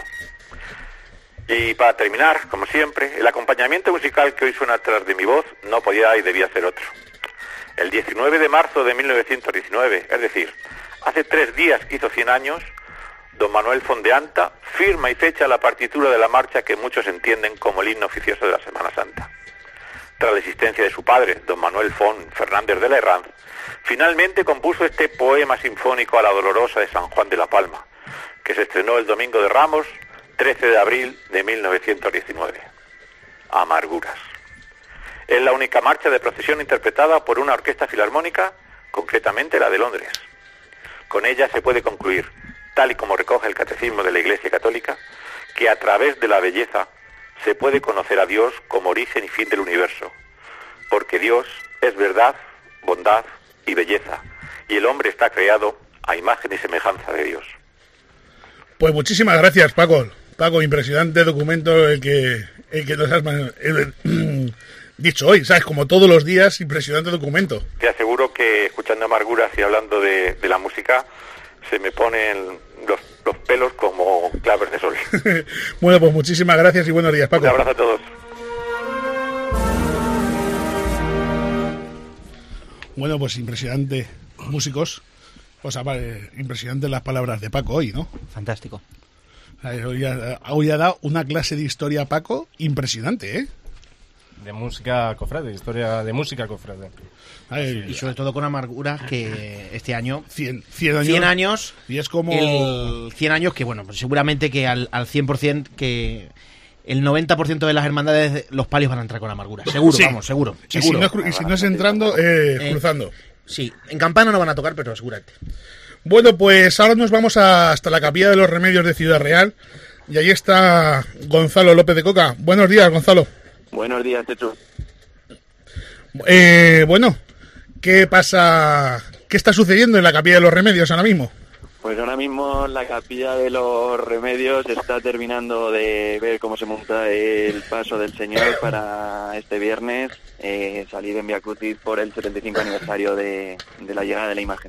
Y para terminar, como siempre, el acompañamiento musical que hoy suena atrás de mi voz no podía y debía ser otro. El diecinueve de marzo de mil novecientos diecinueve, es decir, hace tres días que hizo cien años, don Manuel Fondeanta firma y fecha la partitura de la marcha que muchos entienden como el himno oficioso de la Semana Santa. Tras la existencia de su padre, don Manuel Fon Fernández de la Herranz, finalmente compuso este poema sinfónico a la Dolorosa de San Juan de la Palma, que se estrenó el Domingo de Ramos, trece de abril de mil novecientos diecinueve. Amarguras. Es la única marcha de procesión interpretada por una orquesta filarmónica, concretamente la de Londres. Con ella se puede concluir, tal y como recoge el Catecismo de la Iglesia Católica, que a través de la belleza se puede conocer a Dios como origen y fin del universo, porque Dios es verdad, bondad y belleza, y el hombre está creado a imagen y semejanza de Dios. Pues muchísimas gracias, Paco. Paco, impresionante documento el que, el que nos has el, el, dicho hoy, ¿sabes? Como todos los días, impresionante documento. Te aseguro que escuchando Amarguras y hablando de, de la música, se me ponen los, los pelos como claves de sol. Bueno, pues muchísimas gracias y buenos días, Paco. Un abrazo a todos. Bueno, pues impresionante, músicos. Pues impresionante las palabras de Paco hoy, ¿no? Fantástico. Hoy ha, hoy ha dado una clase de historia, Paco, impresionante, ¿eh? De música cofrade, historia de música cofrade. Sí, y sobre todo con Amarguras, que este año... cien, cien años. cien años. Y es como... El cien años que, bueno, pues seguramente que al, al cien por ciento que... El noventa por ciento de las hermandades, los palios van a entrar con Amarguras. Seguro, sí. Vamos, seguro. Y, seguro. Si no, y si no es entrando, eh, eh, cruzando. Sí, en campana no van a tocar, pero seguramente. Bueno, pues ahora nos vamos a, hasta la Capilla de los Remedios de Ciudad Real. Y ahí está Gonzalo López de Coca. Buenos días, Gonzalo. Buenos días, Techo. Eh, bueno, ¿qué pasa? ¿Qué está sucediendo en la Capilla de los Remedios ahora mismo? Pues ahora mismo la Capilla de los Remedios está terminando de ver cómo se monta el paso del Señor para este viernes, eh, salir en Vía Crucis por el setenta y cinco aniversario de, de la llegada de la imagen.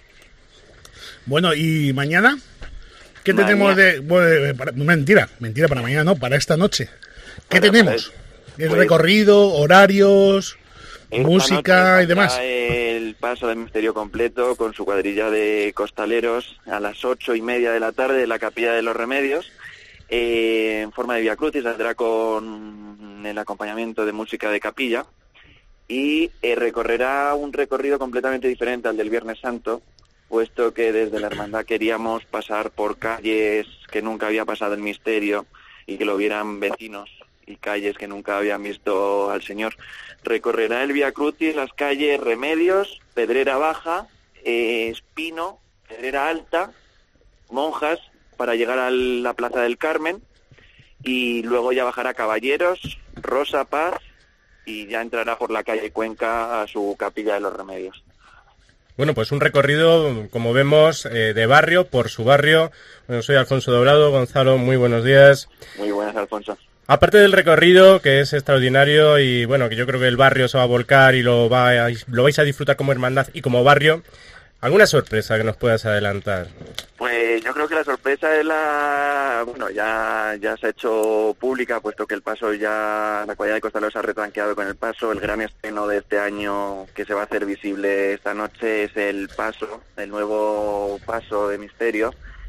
Bueno, ¿y mañana? ¿Qué Mañana. tenemos de...? Bueno, para- mentira, mentira, para mañana no, para esta noche. ¿Qué Para- tenemos? para- ¿El pues- recorrido, horarios, Esta música noche y demás? saldrá el paso del misterio completo con su cuadrilla de costaleros a las ocho y media de la tarde en la Capilla de los Remedios, eh, en forma de Vía Crucis, saldrá con el acompañamiento de música de capilla y eh, recorrerá un recorrido completamente diferente al del Viernes Santo, puesto que desde la hermandad queríamos pasar por calles que nunca había pasado el misterio y que lo vieran vecinos y calles que nunca habían visto al Señor. Recorrerá el Vía Crucis las calles Remedios, Pedrera Baja, eh, Espino, Pedrera Alta, Monjas, para llegar a la Plaza del Carmen, y luego ya bajará Caballeros, Rosa Paz, y ya entrará por la calle Cuenca a su Capilla de los Remedios. Bueno, pues un recorrido, como vemos, eh, de barrio por su barrio. Bueno, soy Alfonso Doblado. Gonzalo, muy buenos días. Muy buenas, Alfonso. Aparte del recorrido, que es extraordinario y bueno, que yo creo que el barrio se va a volcar y lo, va a- lo vais a disfrutar como hermandad y como barrio, ¿alguna sorpresa que nos puedas adelantar? Pues yo creo que la sorpresa es la... Bueno, ya, ya se ha hecho pública, puesto que el paso ya... La cuadrilla de costaleros se ha retranqueado con el paso. El gran estreno de este año que se va a hacer visible esta noche es el paso, el nuevo paso de misterio,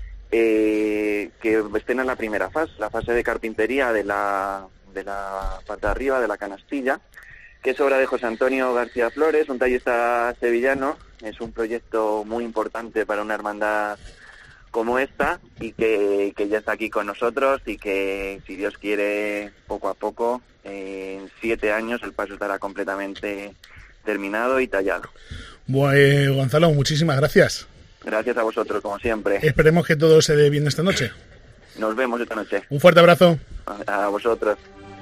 eh, que estrena la primera fase, la fase de carpintería de la, de la parte de arriba, de la canastilla, que es obra de José Antonio García Flores, un tallista sevillano. Es un proyecto muy importante para una hermandad como esta y que, que ya está aquí con nosotros y que, si Dios quiere, poco a poco, eh, en siete años el paso estará completamente terminado y tallado. Bueno, eh, Gonzalo, muchísimas gracias. Gracias a vosotros, como siempre. Esperemos que todo se dé bien esta noche. Nos vemos esta noche. Un fuerte abrazo. A, a vosotros.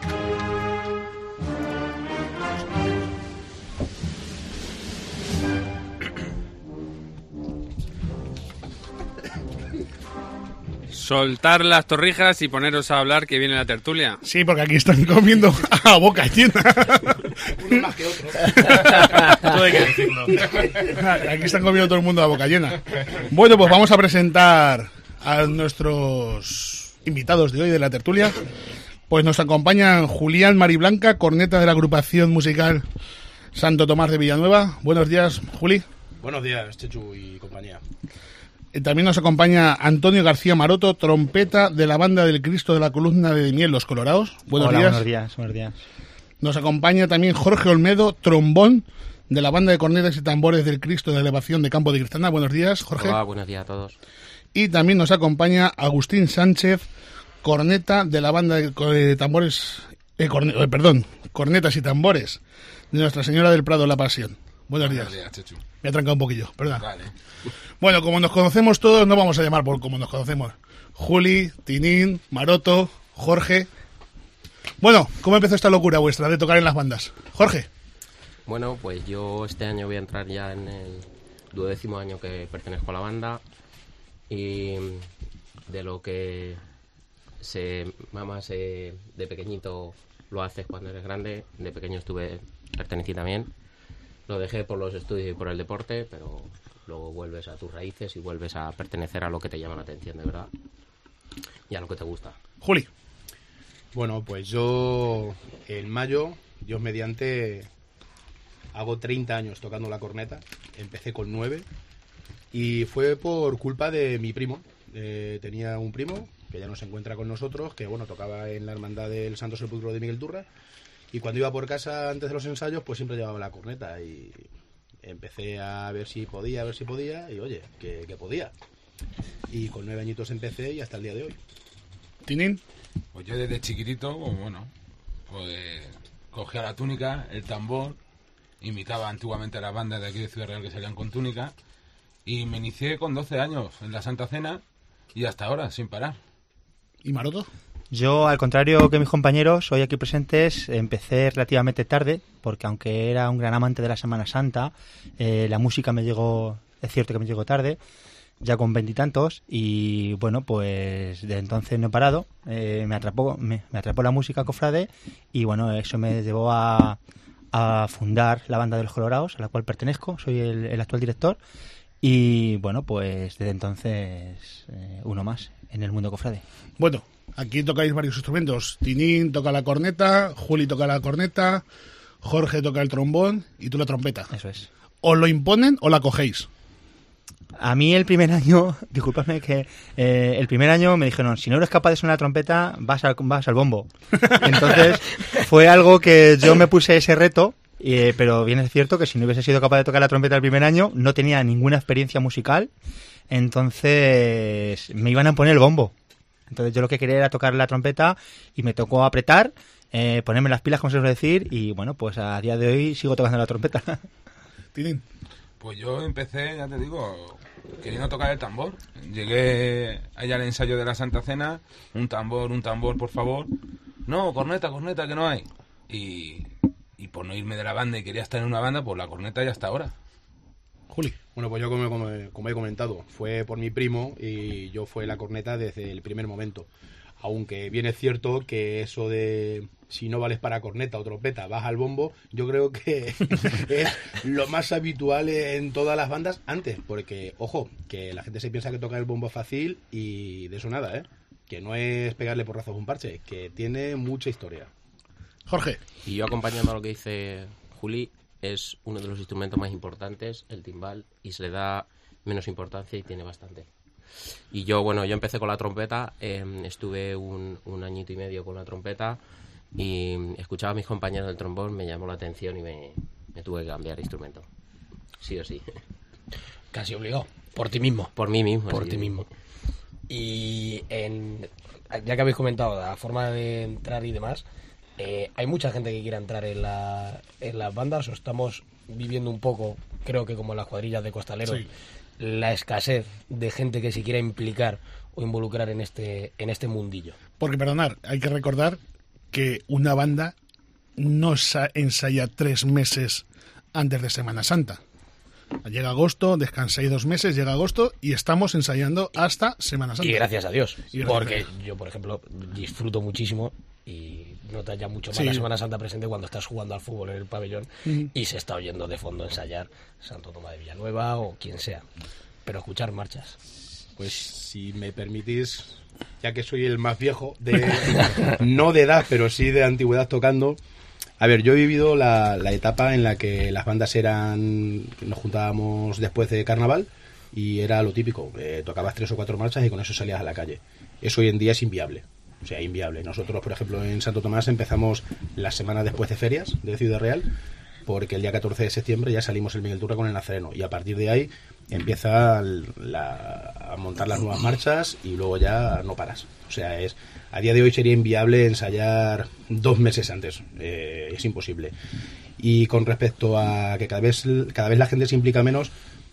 Soltar las torrijas y poneros a hablar, que viene la tertulia. Sí, porque aquí están comiendo a boca llena. Uno más que otro. Todo hay que decirlo. Aquí están comiendo todo el mundo a boca llena. Bueno, pues vamos a presentar a nuestros invitados de hoy de la tertulia. Pues nos acompañan Julián Mariblanca, corneta de la agrupación musical Santo Tomás de Villanueva. Buenos días, Juli. Buenos días, Chechu y compañía. Eh, También nos acompaña Antonio García Maroto, trompeta de la banda del Cristo de la Columna de Miel, Los Colorados. Buenos Hola, días. buenos días, buenos días. Nos acompaña también Jorge Olmedo, trombón de la banda de cornetas y tambores del Cristo de Elevación de Campo de Cristana. Buenos días, Jorge. Hola, buenos días a todos. Y también nos acompaña Agustín Sánchez, corneta de la banda de co- eh, tambores, eh, corne- eh, perdón, cornetas y tambores de Nuestra Señora del Prado La Pasión. Buenos, Buenos días. días, Chechu. Me ha trancado un poquillo, perdón. Vale. Bueno, como nos conocemos todos, no vamos a llamar por como nos conocemos. Juli, Tinín, Maroto, Jorge. Bueno, ¿cómo empezó esta locura vuestra de tocar en las bandas? Jorge. Bueno, pues yo este año voy a entrar ya en el duodécimo año que pertenezco a la banda y de lo que se mamá se de pequeñito lo haces cuando eres grande. De pequeño estuve pertenecí también. Lo dejé por los estudios y por el deporte, pero luego vuelves a tus raíces y vuelves a pertenecer a lo que te llama la atención de verdad y a lo que te gusta. Juli. Bueno, pues yo en mayo, Dios mediante, hago treinta años tocando la corneta. Empecé con nueve y fue por culpa de mi primo. Eh, tenía un primo que ya no se encuentra con nosotros, que bueno, tocaba en la hermandad del Santo Sepulcro de Miguel Turra, y cuando iba por casa antes de los ensayos pues siempre llevaba la corneta y empecé a ver si podía, a ver si podía y oye, que, que podía. Y con nueve añitos empecé y hasta el día de hoy. ¿Tinín? Pues yo desde chiquitito, pues bueno, pues cogía la túnica, el tambor, imitaba antiguamente a las bandas de aquí de Ciudad Real que salían con túnica, y me inicié con doce años en la Santa Cena y hasta ahora, sin parar. ¿Y Maroto? Yo, al contrario que mis compañeros hoy aquí presentes, empecé relativamente tarde, porque aunque era un gran amante de la Semana Santa, eh, la música me llegó, es cierto que me llegó tarde, ya con veintitantos, y bueno, pues de entonces no he parado, eh, me atrapó me, me atrapó la música cofrade, y bueno, eso me llevó a, a fundar la Banda de los Colorados, a la cual pertenezco, soy el, el actual director, y bueno, pues desde entonces eh, uno más en el mundo cofrade. Bueno, aquí tocáis varios instrumentos. Tinín toca la corneta, Juli toca la corneta, Jorge toca el trombón y tú la trompeta. Eso es. ¿Os lo imponen o la cogéis? A mí el primer año, discúlpame que eh, el primer año me dijeron, si no eres capaz de sonar la trompeta, vas al, vas al bombo. Entonces fue algo que yo me puse ese reto, eh, pero bien es cierto que si no hubiese sido capaz de tocar la trompeta el primer año, no tenía ninguna experiencia musical, entonces me iban a poner el bombo. Entonces yo lo que quería era tocar la trompeta y me tocó apretar, eh, ponerme las pilas, como se suele decir, y bueno, pues a día de hoy sigo tocando la trompeta. Tinín. Pues yo empecé, ya te digo, queriendo tocar el tambor. Llegué allá al ensayo de la Santa Cena, un tambor, un tambor, por favor. No, corneta, corneta, que no hay. Y, y por no irme de la banda y quería estar en una banda, pues la corneta ya hasta ahora. Juli. Bueno, pues yo como, como, como he comentado, fue por mi primo y yo fue la corneta desde el primer momento. Aunque bien es cierto que eso de si no vales para corneta o trompeta, vas al bombo, yo creo que es lo más habitual en todas las bandas antes, porque, ojo, que la gente se piensa que tocar el bombo es fácil y de eso nada, ¿eh? Que no es pegarle porrazos a un parche, que tiene mucha historia. Jorge. Y yo acompañando a lo que dice Juli, es uno de los instrumentos más importantes, el timbal, y se le da menos importancia y tiene bastante. Y yo, bueno, yo empecé con la trompeta, eh, estuve un, un añito y medio con la trompeta y escuchaba a mis compañeros del trombón, me llamó la atención y me, me tuve que cambiar de instrumento. Sí o sí. Casi obligado. Por ti mismo. Por mí mismo. Por sí. ti mismo. Y en, ya que habéis comentado la forma de entrar y demás, eh, ¿hay mucha gente que quiera entrar en, la, en las bandas o estamos viviendo un poco, creo que como en las cuadrillas de costaleros, sí, la escasez de gente que se quiera implicar o involucrar en este en este mundillo? Porque, perdonar, hay que recordar que una banda no ensaya tres meses antes de Semana Santa. Llega agosto, descansáis dos meses, llega agosto y estamos ensayando hasta Semana Santa. Y gracias a Dios, y gracias porque a Dios. Yo, por ejemplo, disfruto muchísimo y notas ya mucho más sí. la Semana Santa presente cuando estás jugando al fútbol en el pabellón uh-huh. y se está oyendo de fondo ensayar Santo Tomás de Villanueva o quien sea, pero escuchar marchas. Pues si me permitís, ya que soy el más viejo, de no de edad, pero sí de antigüedad tocando. A ver, yo he vivido la, la etapa en la que las bandas eran, nos juntábamos después de carnaval y era lo típico, eh, tocabas tres o cuatro marchas y con eso salías a la calle. Eso hoy en día es inviable, o sea, inviable. Nosotros, por ejemplo, en Santo Tomás empezamos la semana después de ferias de Ciudad Real, porque el día catorce de septiembre ya salimos el Miguel Turra con el Nazareno y a partir de ahí empieza la, a montar las nuevas marchas y luego ya no paras. O sea, es a día de hoy sería inviable ensayar dos meses antes, eh, es imposible. Y con respecto a que cada vez cada vez la gente se implica menos,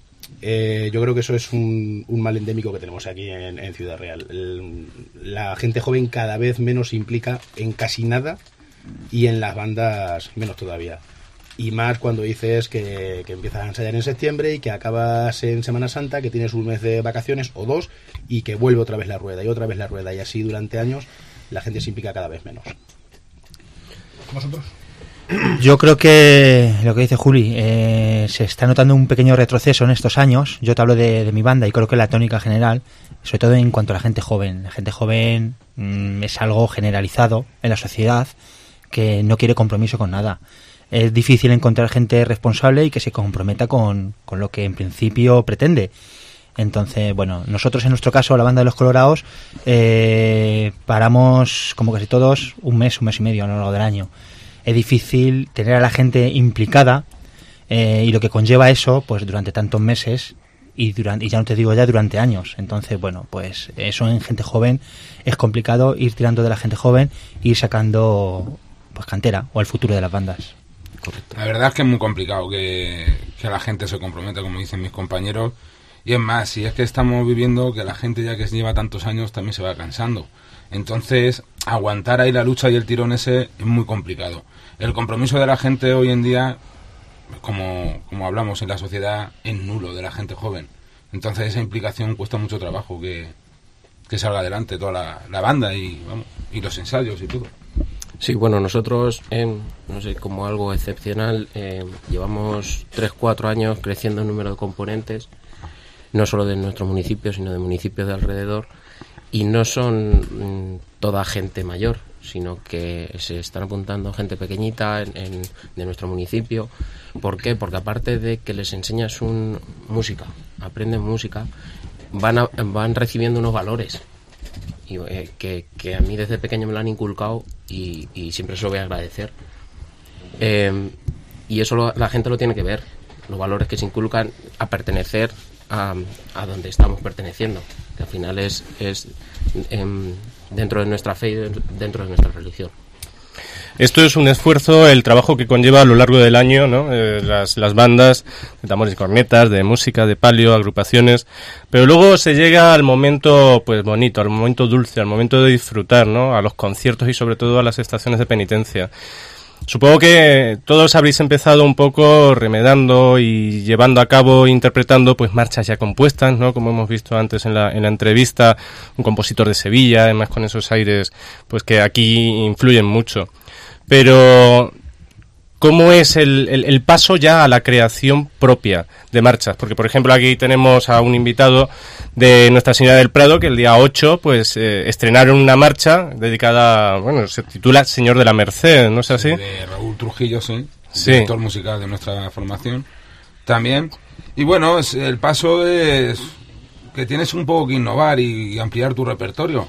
eh, yo creo que eso es un, un mal endémico que tenemos aquí en, en Ciudad Real. El, la gente joven cada vez menos se implica en casi nada y en las bandas menos todavía. Y más cuando dices que, que empiezas a ensayar en septiembre y que acabas en Semana Santa, que tienes un mes de vacaciones o dos y que vuelve otra vez la rueda y otra vez la rueda y así durante años la gente se implica cada vez menos. ¿Vosotros? Yo creo que lo que dice Juli, eh, se está notando un pequeño retroceso en estos años. Yo te hablo de, de mi banda y creo que la tónica general, sobre todo en cuanto a la gente joven. La gente joven mmm, es algo generalizado en la sociedad que no quiere compromiso con nada. Es difícil encontrar gente responsable y que se comprometa con, con lo que en principio pretende. Entonces, bueno, nosotros en nuestro caso, la Banda de los Colorados, eh, paramos, como casi todos, un mes, un mes y medio a lo largo del año. Es difícil tener a la gente implicada eh, y lo que conlleva eso, pues durante tantos meses y, durante, y ya no te digo ya durante años. Entonces, bueno, pues eso en gente joven es complicado, ir tirando de la gente joven e ir sacando pues cantera o el futuro de las bandas. Correcto. La verdad es que es muy complicado que, que la gente se comprometa, como dicen mis compañeros, Y es más, si es que estamos viviendo que la gente ya que lleva tantos años también se va cansando. Entonces, aguantar ahí la lucha y el tirón ese es muy complicado. El compromiso de la gente hoy en día, como, como hablamos en la sociedad, es nulo de la gente joven. Entonces esa implicación cuesta mucho trabajo que, que salga adelante toda la, la banda y, vamos, y los ensayos y todo. Sí, bueno, nosotros, eh, no sé, como algo excepcional, eh, llevamos tres cuatro años creciendo el número de componentes, no solo de nuestro municipio, sino de municipios de alrededor, y no son mmm, toda gente mayor, sino que se están apuntando gente pequeñita en, en, de nuestro municipio. ¿Por qué? Porque aparte de que les enseñas un, música, aprenden música, van, a, van recibiendo unos valores y, eh, que, que a mí desde pequeño me lo han inculcado y, y siempre se lo voy a agradecer. Eh, y eso lo, la gente lo tiene que ver, los valores que se inculcan a pertenecer a, a donde estamos perteneciendo, que al final es, es eh, dentro de nuestra fe y dentro de nuestra religión. Esto es un esfuerzo, el trabajo que conlleva a lo largo del año, ¿no? Eh, las, las bandas de tambores y cornetas, de música, de palio, agrupaciones, pero luego se llega al momento pues bonito, al momento dulce, al momento de disfrutar, ¿no? A los conciertos y sobre todo a las estaciones de penitencia. Supongo que todos habréis empezado un poco remedando y llevando a cabo, interpretando pues marchas ya compuestas, ¿no? Como hemos visto antes en la, en la entrevista, un compositor de Sevilla, además con esos aires pues que aquí influyen mucho. Pero ¿cómo es el, el, el paso ya a la creación propia de marchas? Porque, por ejemplo, aquí tenemos a un invitado de Nuestra Señora del Prado que el día ocho pues eh, estrenaron una marcha dedicada, bueno, se titula Señor de la Merced, ¿no es así? De Raúl Trujillo, sí, sí. Director musical de nuestra formación también. Y bueno, es, el paso es que tienes un poco que innovar y, y ampliar tu repertorio.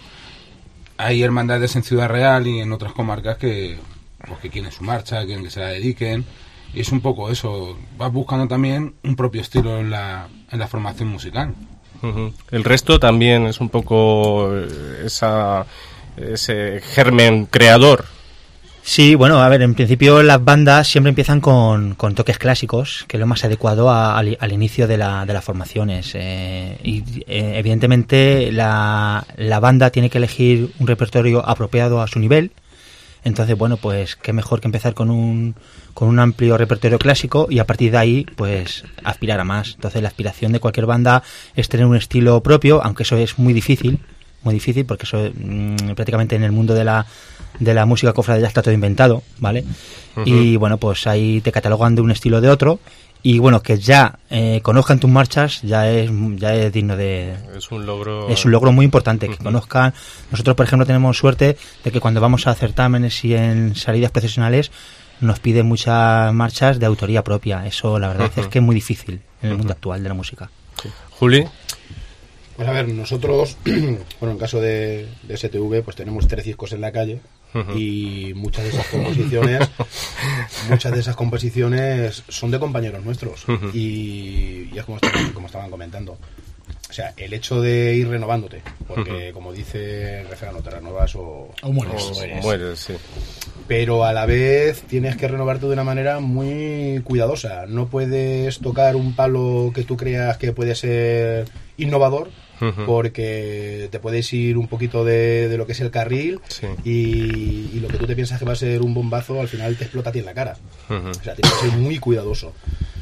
Hay hermandades en Ciudad Real y en otras comarcas que... pues que quieren su marcha, quieren que se la dediquen, y es un poco eso, vas buscando también un propio estilo en la, en la formación musical. Uh-huh. El resto también es un poco esa, ese germen creador. Sí, bueno, a ver, en principio las bandas siempre empiezan con, con toques clásicos, que es lo más adecuado a, al, al inicio de, la, de las formaciones. Eh, y eh, evidentemente la, la banda tiene que elegir un repertorio apropiado a su nivel. Entonces, bueno, pues qué mejor que empezar con un, con un amplio repertorio clásico y a partir de ahí, pues, aspirar a más. Entonces, la aspiración de cualquier banda es tener un estilo propio, aunque eso es muy difícil, muy difícil, porque eso mmm, prácticamente en el mundo de la, de la música cofrade ya está todo inventado, ¿vale? Uh-huh. Y, bueno, pues ahí te catalogan de un estilo o de otro. Y bueno, que ya eh, conozcan tus marchas ya es ya es digno de... Es un logro... Es un logro muy importante, que uh-huh. conozcan. Nosotros, por ejemplo, tenemos suerte de que cuando vamos a certámenes y en salidas profesionales nos piden muchas marchas de autoría propia. Eso, la verdad, uh-huh. es que es muy difícil en el uh-huh. mundo actual de la música. Sí. Juli. Pues a ver, nosotros, bueno, en caso de, de S T V, pues tenemos tres discos en la calle uh-huh. y muchas de esas composiciones, muchas de esas composiciones son de compañeros nuestros uh-huh. y, y es como estaban, como estaban comentando. O sea, el hecho de ir renovándote, porque uh-huh. como dice el refrán, o te renovas o, o mueres. O mueres. O mueres, sí. Pero a la vez tienes que renovarte de una manera muy cuidadosa. No puedes tocar un palo que tú creas que puede ser innovador, uh-huh. porque te puedes ir un poquito de, de lo que es el carril sí. y, y lo que tú te piensas que va a ser un bombazo al final te explota a ti en la cara. Uh-huh. O sea, tienes que ser muy cuidadoso.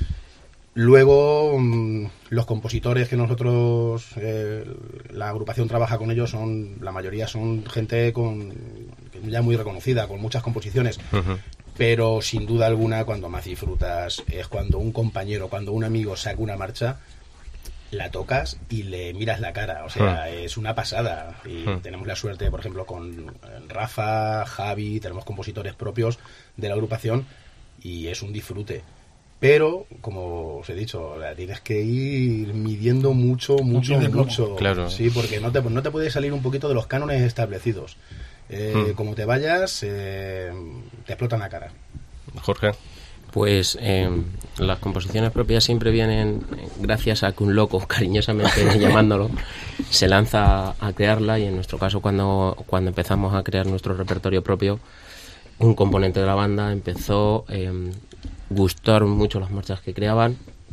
Luego, mmm, los compositores que nosotros, eh, la agrupación trabaja con ellos, son la mayoría son gente con ya muy reconocida, con muchas composiciones. Uh-huh. Pero sin duda alguna, cuando más disfrutas es cuando un compañero, cuando un amigo saca una marcha, la tocas y le miras la cara. O sea, uh-huh. es una pasada. Y uh-huh. tenemos la suerte, por ejemplo, con Rafa, Javi, tenemos compositores propios de la agrupación y es un disfrute. Pero, como os he dicho, la tienes que ir midiendo mucho, mucho, mucho. Claro. Sí, porque no te, no te puedes salir un poquito de los cánones establecidos. Eh, mm. Como te vayas, eh, te explotan la cara. Jorge. Pues eh, las composiciones propias siempre vienen gracias a que un loco, cariñosamente llamándolo, se lanza a crearla, y en nuestro caso cuando, cuando empezamos a crear nuestro repertorio propio, un componente de la banda empezó... Eh, gustaron mucho las marchas que creaban,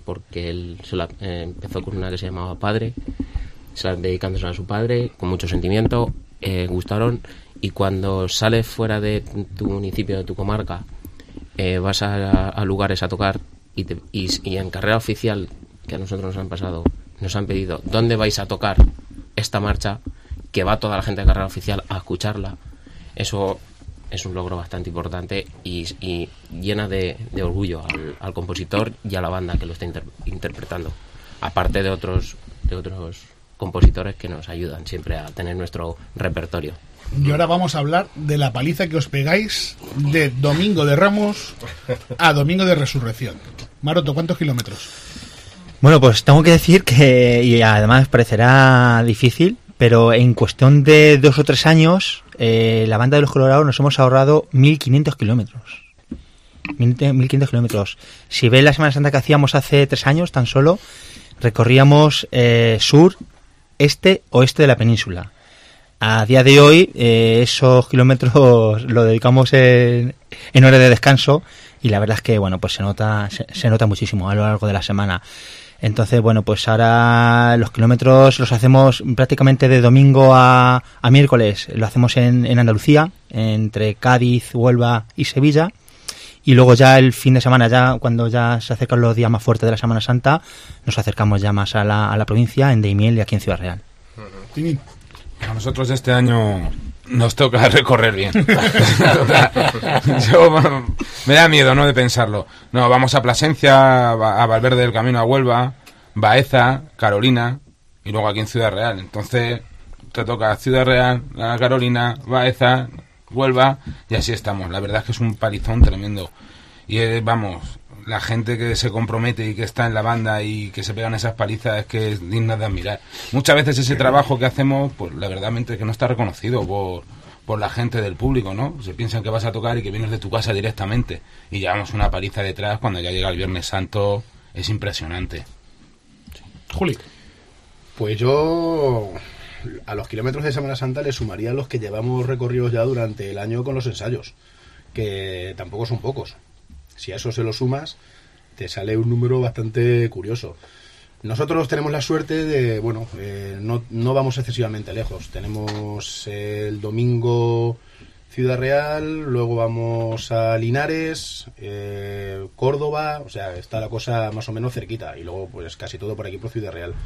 porque él se la, eh, empezó con una que se llamaba Padre, se la, dedicándose a su padre, con mucho sentimiento, eh, gustaron, y cuando sales fuera de tu municipio, de tu comarca, eh, vas a, a lugares a tocar, y, te, y, y en carrera oficial, que a nosotros nos han pasado, nos han pedido, ¿dónde vais a tocar esta marcha? Que va toda la gente de carrera oficial a escucharla. Eso es un logro bastante importante y, y llena de, de orgullo al, al compositor y a la banda que lo está inter, interpretando, aparte de otros de otros compositores que nos ayudan siempre a tener nuestro repertorio. Y ahora vamos a hablar de la paliza que os pegáis de Domingo de Ramos a Domingo de Resurrección. Maroto, ¿cuántos kilómetros? Bueno, pues tengo que decir que, y además parecerá difícil, pero en cuestión de dos o tres años, eh, la banda de los Colorados nos hemos ahorrado mil quinientos kilómetros. mil quinientos kilómetros. Si ves la Semana Santa que hacíamos hace tres años, tan solo, recorríamos eh, sur, este, oeste de la península. A día de hoy, eh, esos kilómetros los dedicamos en, en hora de descanso, y la verdad es que, bueno, pues se nota, se, se nota muchísimo a lo largo de la semana. Entonces, bueno, pues ahora los kilómetros los hacemos prácticamente de domingo a, a miércoles. Lo hacemos en, en Andalucía, entre Cádiz, Huelva y Sevilla. Y luego ya el fin de semana, ya cuando ya se acercan los días más fuertes de la Semana Santa, nos acercamos ya más a la, a la provincia, en Daimiel y aquí en Ciudad Real. A nosotros este año nos toca recorrer bien. Yo, bueno, me da miedo, ¿no?, de pensarlo. No, vamos a Plasencia, a Valverde del Camino, a Huelva, Baeza, Carolina y luego aquí en Ciudad Real. Entonces te toca Ciudad Real, Carolina, Baeza, Huelva y así estamos. La verdad es que es un palizón tremendo. Y eh, vamos, la gente que se compromete y que está en la banda y que se pegan esas palizas es que es digna de admirar. Muchas veces ese trabajo que hacemos, pues la verdad es que no está reconocido por, por la gente del público, ¿no? Se piensan que vas a tocar y que vienes de tu casa directamente y llevamos una paliza detrás. Cuando ya llega el Viernes Santo es impresionante. Juli. Pues yo a los kilómetros de Semana Santa le sumaría los que llevamos recorridos ya durante el año con los ensayos, que tampoco son pocos. Si a eso se lo sumas, te sale un número bastante curioso. Nosotros tenemos la suerte de, bueno, eh, no, no vamos excesivamente lejos. Tenemos el domingo Ciudad Real, luego vamos a Linares, eh, Córdoba, o sea, está la cosa más o menos cerquita. Y luego, pues casi todo por aquí por Ciudad Real.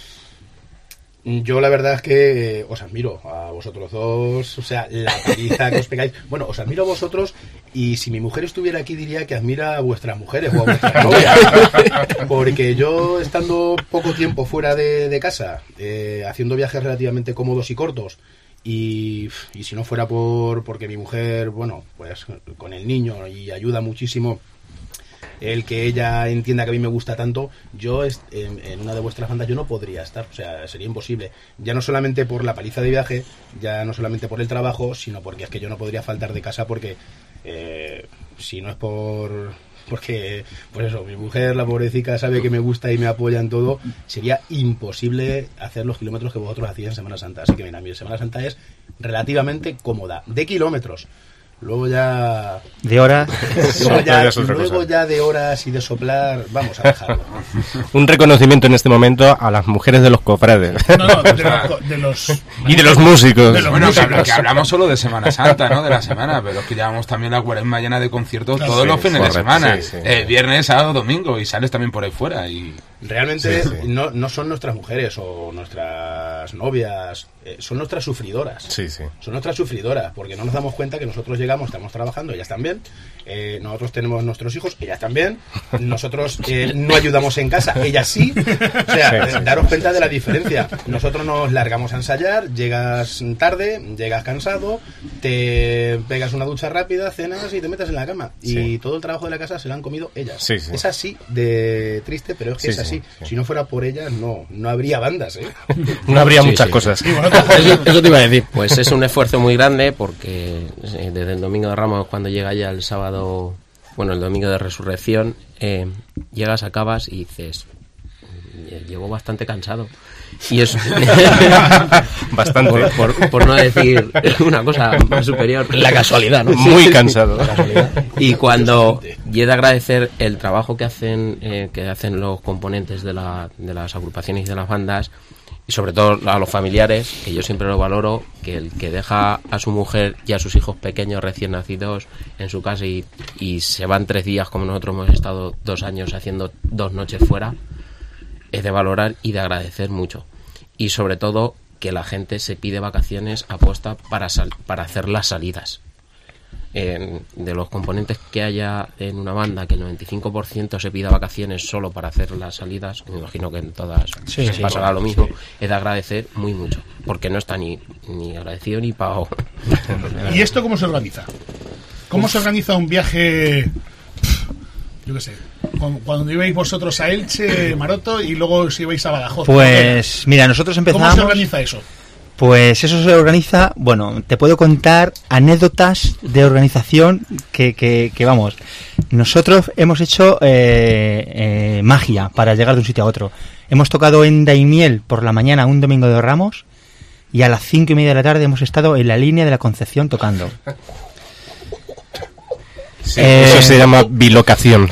Yo la verdad es que eh, os admiro a vosotros dos, o sea, la paliza que os pegáis. Bueno, os admiro a vosotros y si mi mujer estuviera aquí diría que admira a vuestras mujeres o a vuestras novias. Porque yo, estando poco tiempo fuera de, de casa, eh, haciendo viajes relativamente cómodos y cortos, y, y si no fuera por porque mi mujer, bueno, pues con el niño y ayuda muchísimo el que ella entienda que a mí me gusta tanto, yo en, en una de vuestras bandas yo no podría estar, o sea, sería imposible. Ya no solamente por la paliza de viaje, ya no solamente por el trabajo, sino porque es que yo no podría faltar de casa porque eh, si no es por... porque, pues eso, mi mujer, la pobrecita, sabe que me gusta y me apoya en todo, sería imposible hacer los kilómetros que vosotros hacíais en Semana Santa. Así que mira, mi Semana Santa es relativamente cómoda, de kilómetros. Luego ya... De horas. Luego, ya, luego ya de horas y de soplar, vamos a dejarlo. Un reconocimiento en este momento a las mujeres de los cofrades. No, no, de los... De los y de los músicos. De los bueno, músicos. Que, que hablamos solo de Semana Santa, ¿no? De la semana, pero es que llevamos también la cuaresma llena de conciertos claro, todos sí, los fines correcto, de semana. Sí, sí. Eh, viernes, sábado, domingo, y sales también por ahí fuera. Y... Realmente sí, sí. No, no son nuestras mujeres o nuestras novias, eh, son nuestras sufridoras. Sí, sí. Son nuestras sufridoras, porque no nos damos cuenta que nosotros llegamos, estamos trabajando, ellas también, eh, nosotros tenemos nuestros hijos, ellas también, nosotros eh, no ayudamos en casa, ellas sí, o sea, sí, sí, daros cuenta de la diferencia. Nosotros nos largamos a ensayar, llegas tarde, llegas cansado, te pegas una ducha rápida, cenas y te metes en la cama. Sí. Y todo el trabajo de la casa se lo han comido ellas. Sí, sí. Es así de triste, pero es que sí, es así. Sí, sí. Si no fuera por ellas, no, no habría bandas, ¿eh? No habría sí, muchas sí. cosas. Eso, eso te iba a decir. Pues es un esfuerzo muy grande porque eh, desde el Domingo de Ramos, cuando llega ya el sábado, bueno, el Domingo de Resurrección, eh, llegas, acabas y dices, llego bastante cansado. Y es bastante por, por, por no decir una cosa más superior, la casualidad, ¿no? Muy cansado. Y cuando y he de agradecer el trabajo que hacen eh, que hacen los componentes de, la, de las agrupaciones y de las bandas, y sobre todo a los familiares, que yo siempre lo valoro, que el que deja a su mujer y a sus hijos pequeños recién nacidos en su casa y, y se van tres días, como nosotros hemos estado dos años haciendo dos noches fuera, es de valorar y de agradecer mucho. Y sobre todo que la gente se pide vacaciones aposta para sal, para hacer las salidas. Eh, de los componentes que haya en una banda, que el noventa y cinco por ciento se pida vacaciones solo para hacer las salidas, me imagino que en todas sí, se sí, pasará bueno, lo mismo, sí. Es de agradecer muy mucho, porque no está ni, ni agradecido ni pagado. ¿Y esto cómo se organiza? ¿Cómo se organiza un viaje, yo qué sé, cuando ibais vosotros a Elche, Maroto, y luego os ibais a Badajoz? Pues mira, nosotros empezamos... ¿Cómo se organiza eso? Pues eso se organiza, bueno, te puedo contar anécdotas de organización que, que, que vamos, nosotros hemos hecho eh, eh, magia para llegar de un sitio a otro. Hemos tocado en Daimiel por la mañana un domingo de Ramos y a las cinco y media de la tarde hemos estado en la línea de la Concepción tocando. Sí, eh, eso se llama bilocación.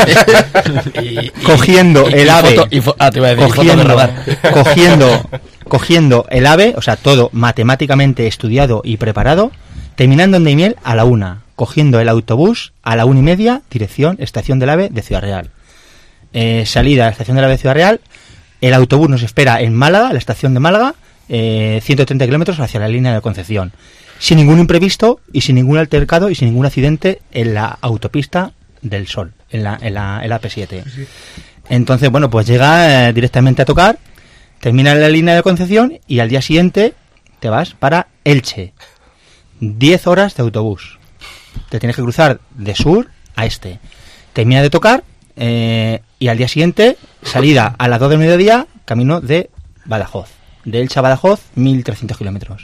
y, cogiendo y, y, el ave, foto, y fo, ah, te iba a decir, cogiendo, cogiendo, cogiendo el ave, o sea, todo matemáticamente estudiado y preparado, terminando en Daimiel a la una, cogiendo el autobús a la una y media, dirección Estación del Ave de Ciudad Real. Eh, salida a la Estación del Ave de Ciudad Real, el autobús nos espera en Málaga, la estación de Málaga, eh, ciento treinta kilómetros hacia la línea de Concepción. Sin ningún imprevisto y sin ningún altercado y sin ningún accidente en la autopista del Sol, en la, en la, en la A P siete. Sí. Entonces, bueno, pues llega eh, directamente a tocar, termina en la línea de Concepción y al día siguiente te vas para Elche. diez horas de autobús. Te tienes que cruzar de sur a este. Termina de tocar eh, y al día siguiente salida a las dos del mediodía, camino de Badajoz. De Elche a Badajoz, mil trescientos kilómetros.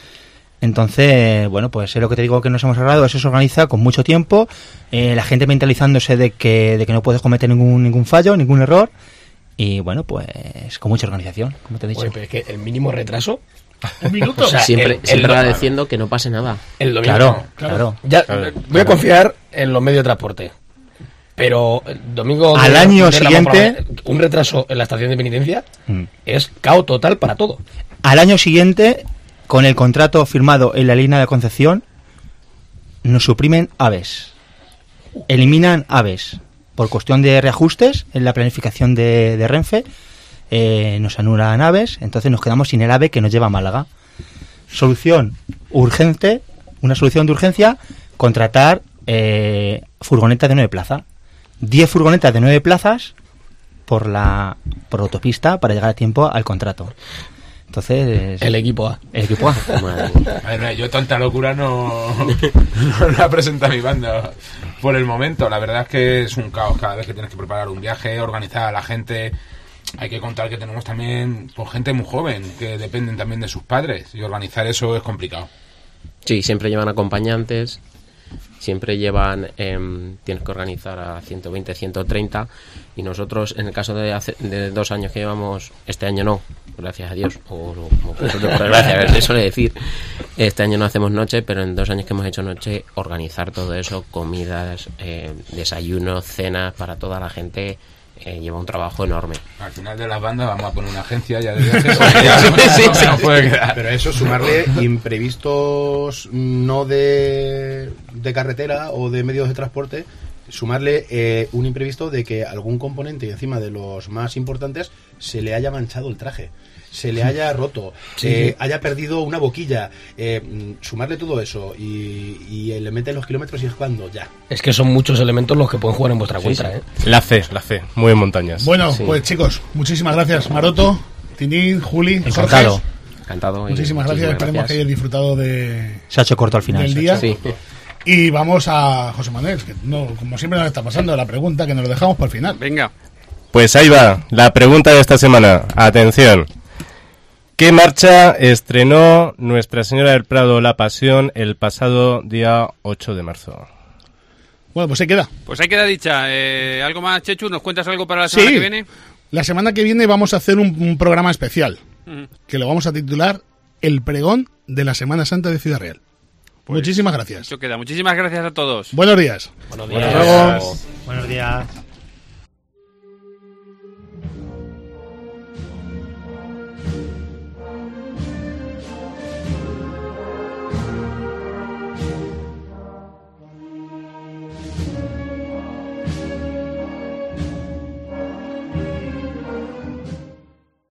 Entonces, bueno, pues es lo que te digo que nos hemos ahorrado. Eso se organiza con mucho tiempo, eh, la gente mentalizándose de que, de que no puedes cometer ningún ningún fallo, ningún error, y bueno, pues con mucha organización, como te he dicho. Oye, pero es que el mínimo retraso... Un minuto. O sea, siempre, el, siempre el, agradeciendo que no pase nada. El domingo, claro, claro. Ya, claro, voy a confiar en los medios de transporte. Pero el domingo... Al de, año de siguiente... Un retraso en la estación de penitencia mm. es caos total para todo. Al año siguiente... Con el contrato firmado en la línea de Concepción, nos suprimen aves. Eliminan aves. Por cuestión de reajustes en la planificación de, de Renfe, eh, nos anulan aves, entonces nos quedamos sin el ave que nos lleva a Málaga. Solución urgente, una solución de urgencia, contratar eh, furgonetas de nueve plazas. Diez furgonetas de nueve plazas por la por autopista para llegar a tiempo al contrato. Entonces, el equipo A. El equipo A. A ver, yo tanta locura no, no la presento a mi banda por el momento. La verdad es que es un caos cada vez que tienes que preparar un viaje, organizar a la gente. Hay que contar que tenemos también pues, gente muy joven que dependen también de sus padres y organizar eso es complicado. Sí, siempre llevan acompañantes, siempre llevan, eh, tienes que organizar a ciento veinte, ciento treinta y nosotros en el caso de, hace, de dos años que llevamos, este año no, gracias a Dios, o, o, o por desgracia, a ver, eso le decir, este año no hacemos noche, pero en dos años que hemos hecho noche, organizar todo eso, comidas, eh, desayunos, cenas para toda la gente. Eh, lleva un trabajo enorme. Al final de las bandas vamos a poner una agencia ya desde hace ya no, sí, no, sí, no puede quedar. Pero eso, sumarle imprevistos no de, de carretera o de medios de transporte, sumarle eh, un imprevisto de que algún componente, y encima de los más importantes, se le haya manchado el traje, se le haya roto, sí, eh, sí. haya perdido una boquilla, eh, sumarle todo eso y, y le meten los kilómetros y es cuando ya. Es que son muchos elementos los que pueden jugar en vuestra sí, contra, sí. ¿eh? La C, la C, muy en montañas. Bueno, sí. pues chicos, muchísimas gracias Maroto, Tinín, Juli, encantado. Jorge. Encantado. Muchísimas gracias, esperemos gracias. que hayáis disfrutado de... Se ha hecho corto al final. Del día. Sí. Y vamos a José Manuel, que no, como siempre nos está pasando, la pregunta que nos lo dejamos para el final. Venga. Pues ahí va, la pregunta de esta semana. Atención. ¿Qué marcha estrenó Nuestra Señora del Prado La Pasión el pasado día ocho de marzo? Bueno, pues ahí queda. Pues ahí queda dicha. Eh, ¿Algo más, Chechu? ¿Nos cuentas algo para la semana sí. que viene? La semana que viene vamos a hacer un, un programa especial, Ujú. que lo vamos a titular El Pregón de la Semana Santa de Ciudad Real. Pues Muchísimas gracias. Eso queda. Muchísimas gracias a todos. Buenos días. Buenos días. Hasta luego. Buenos días.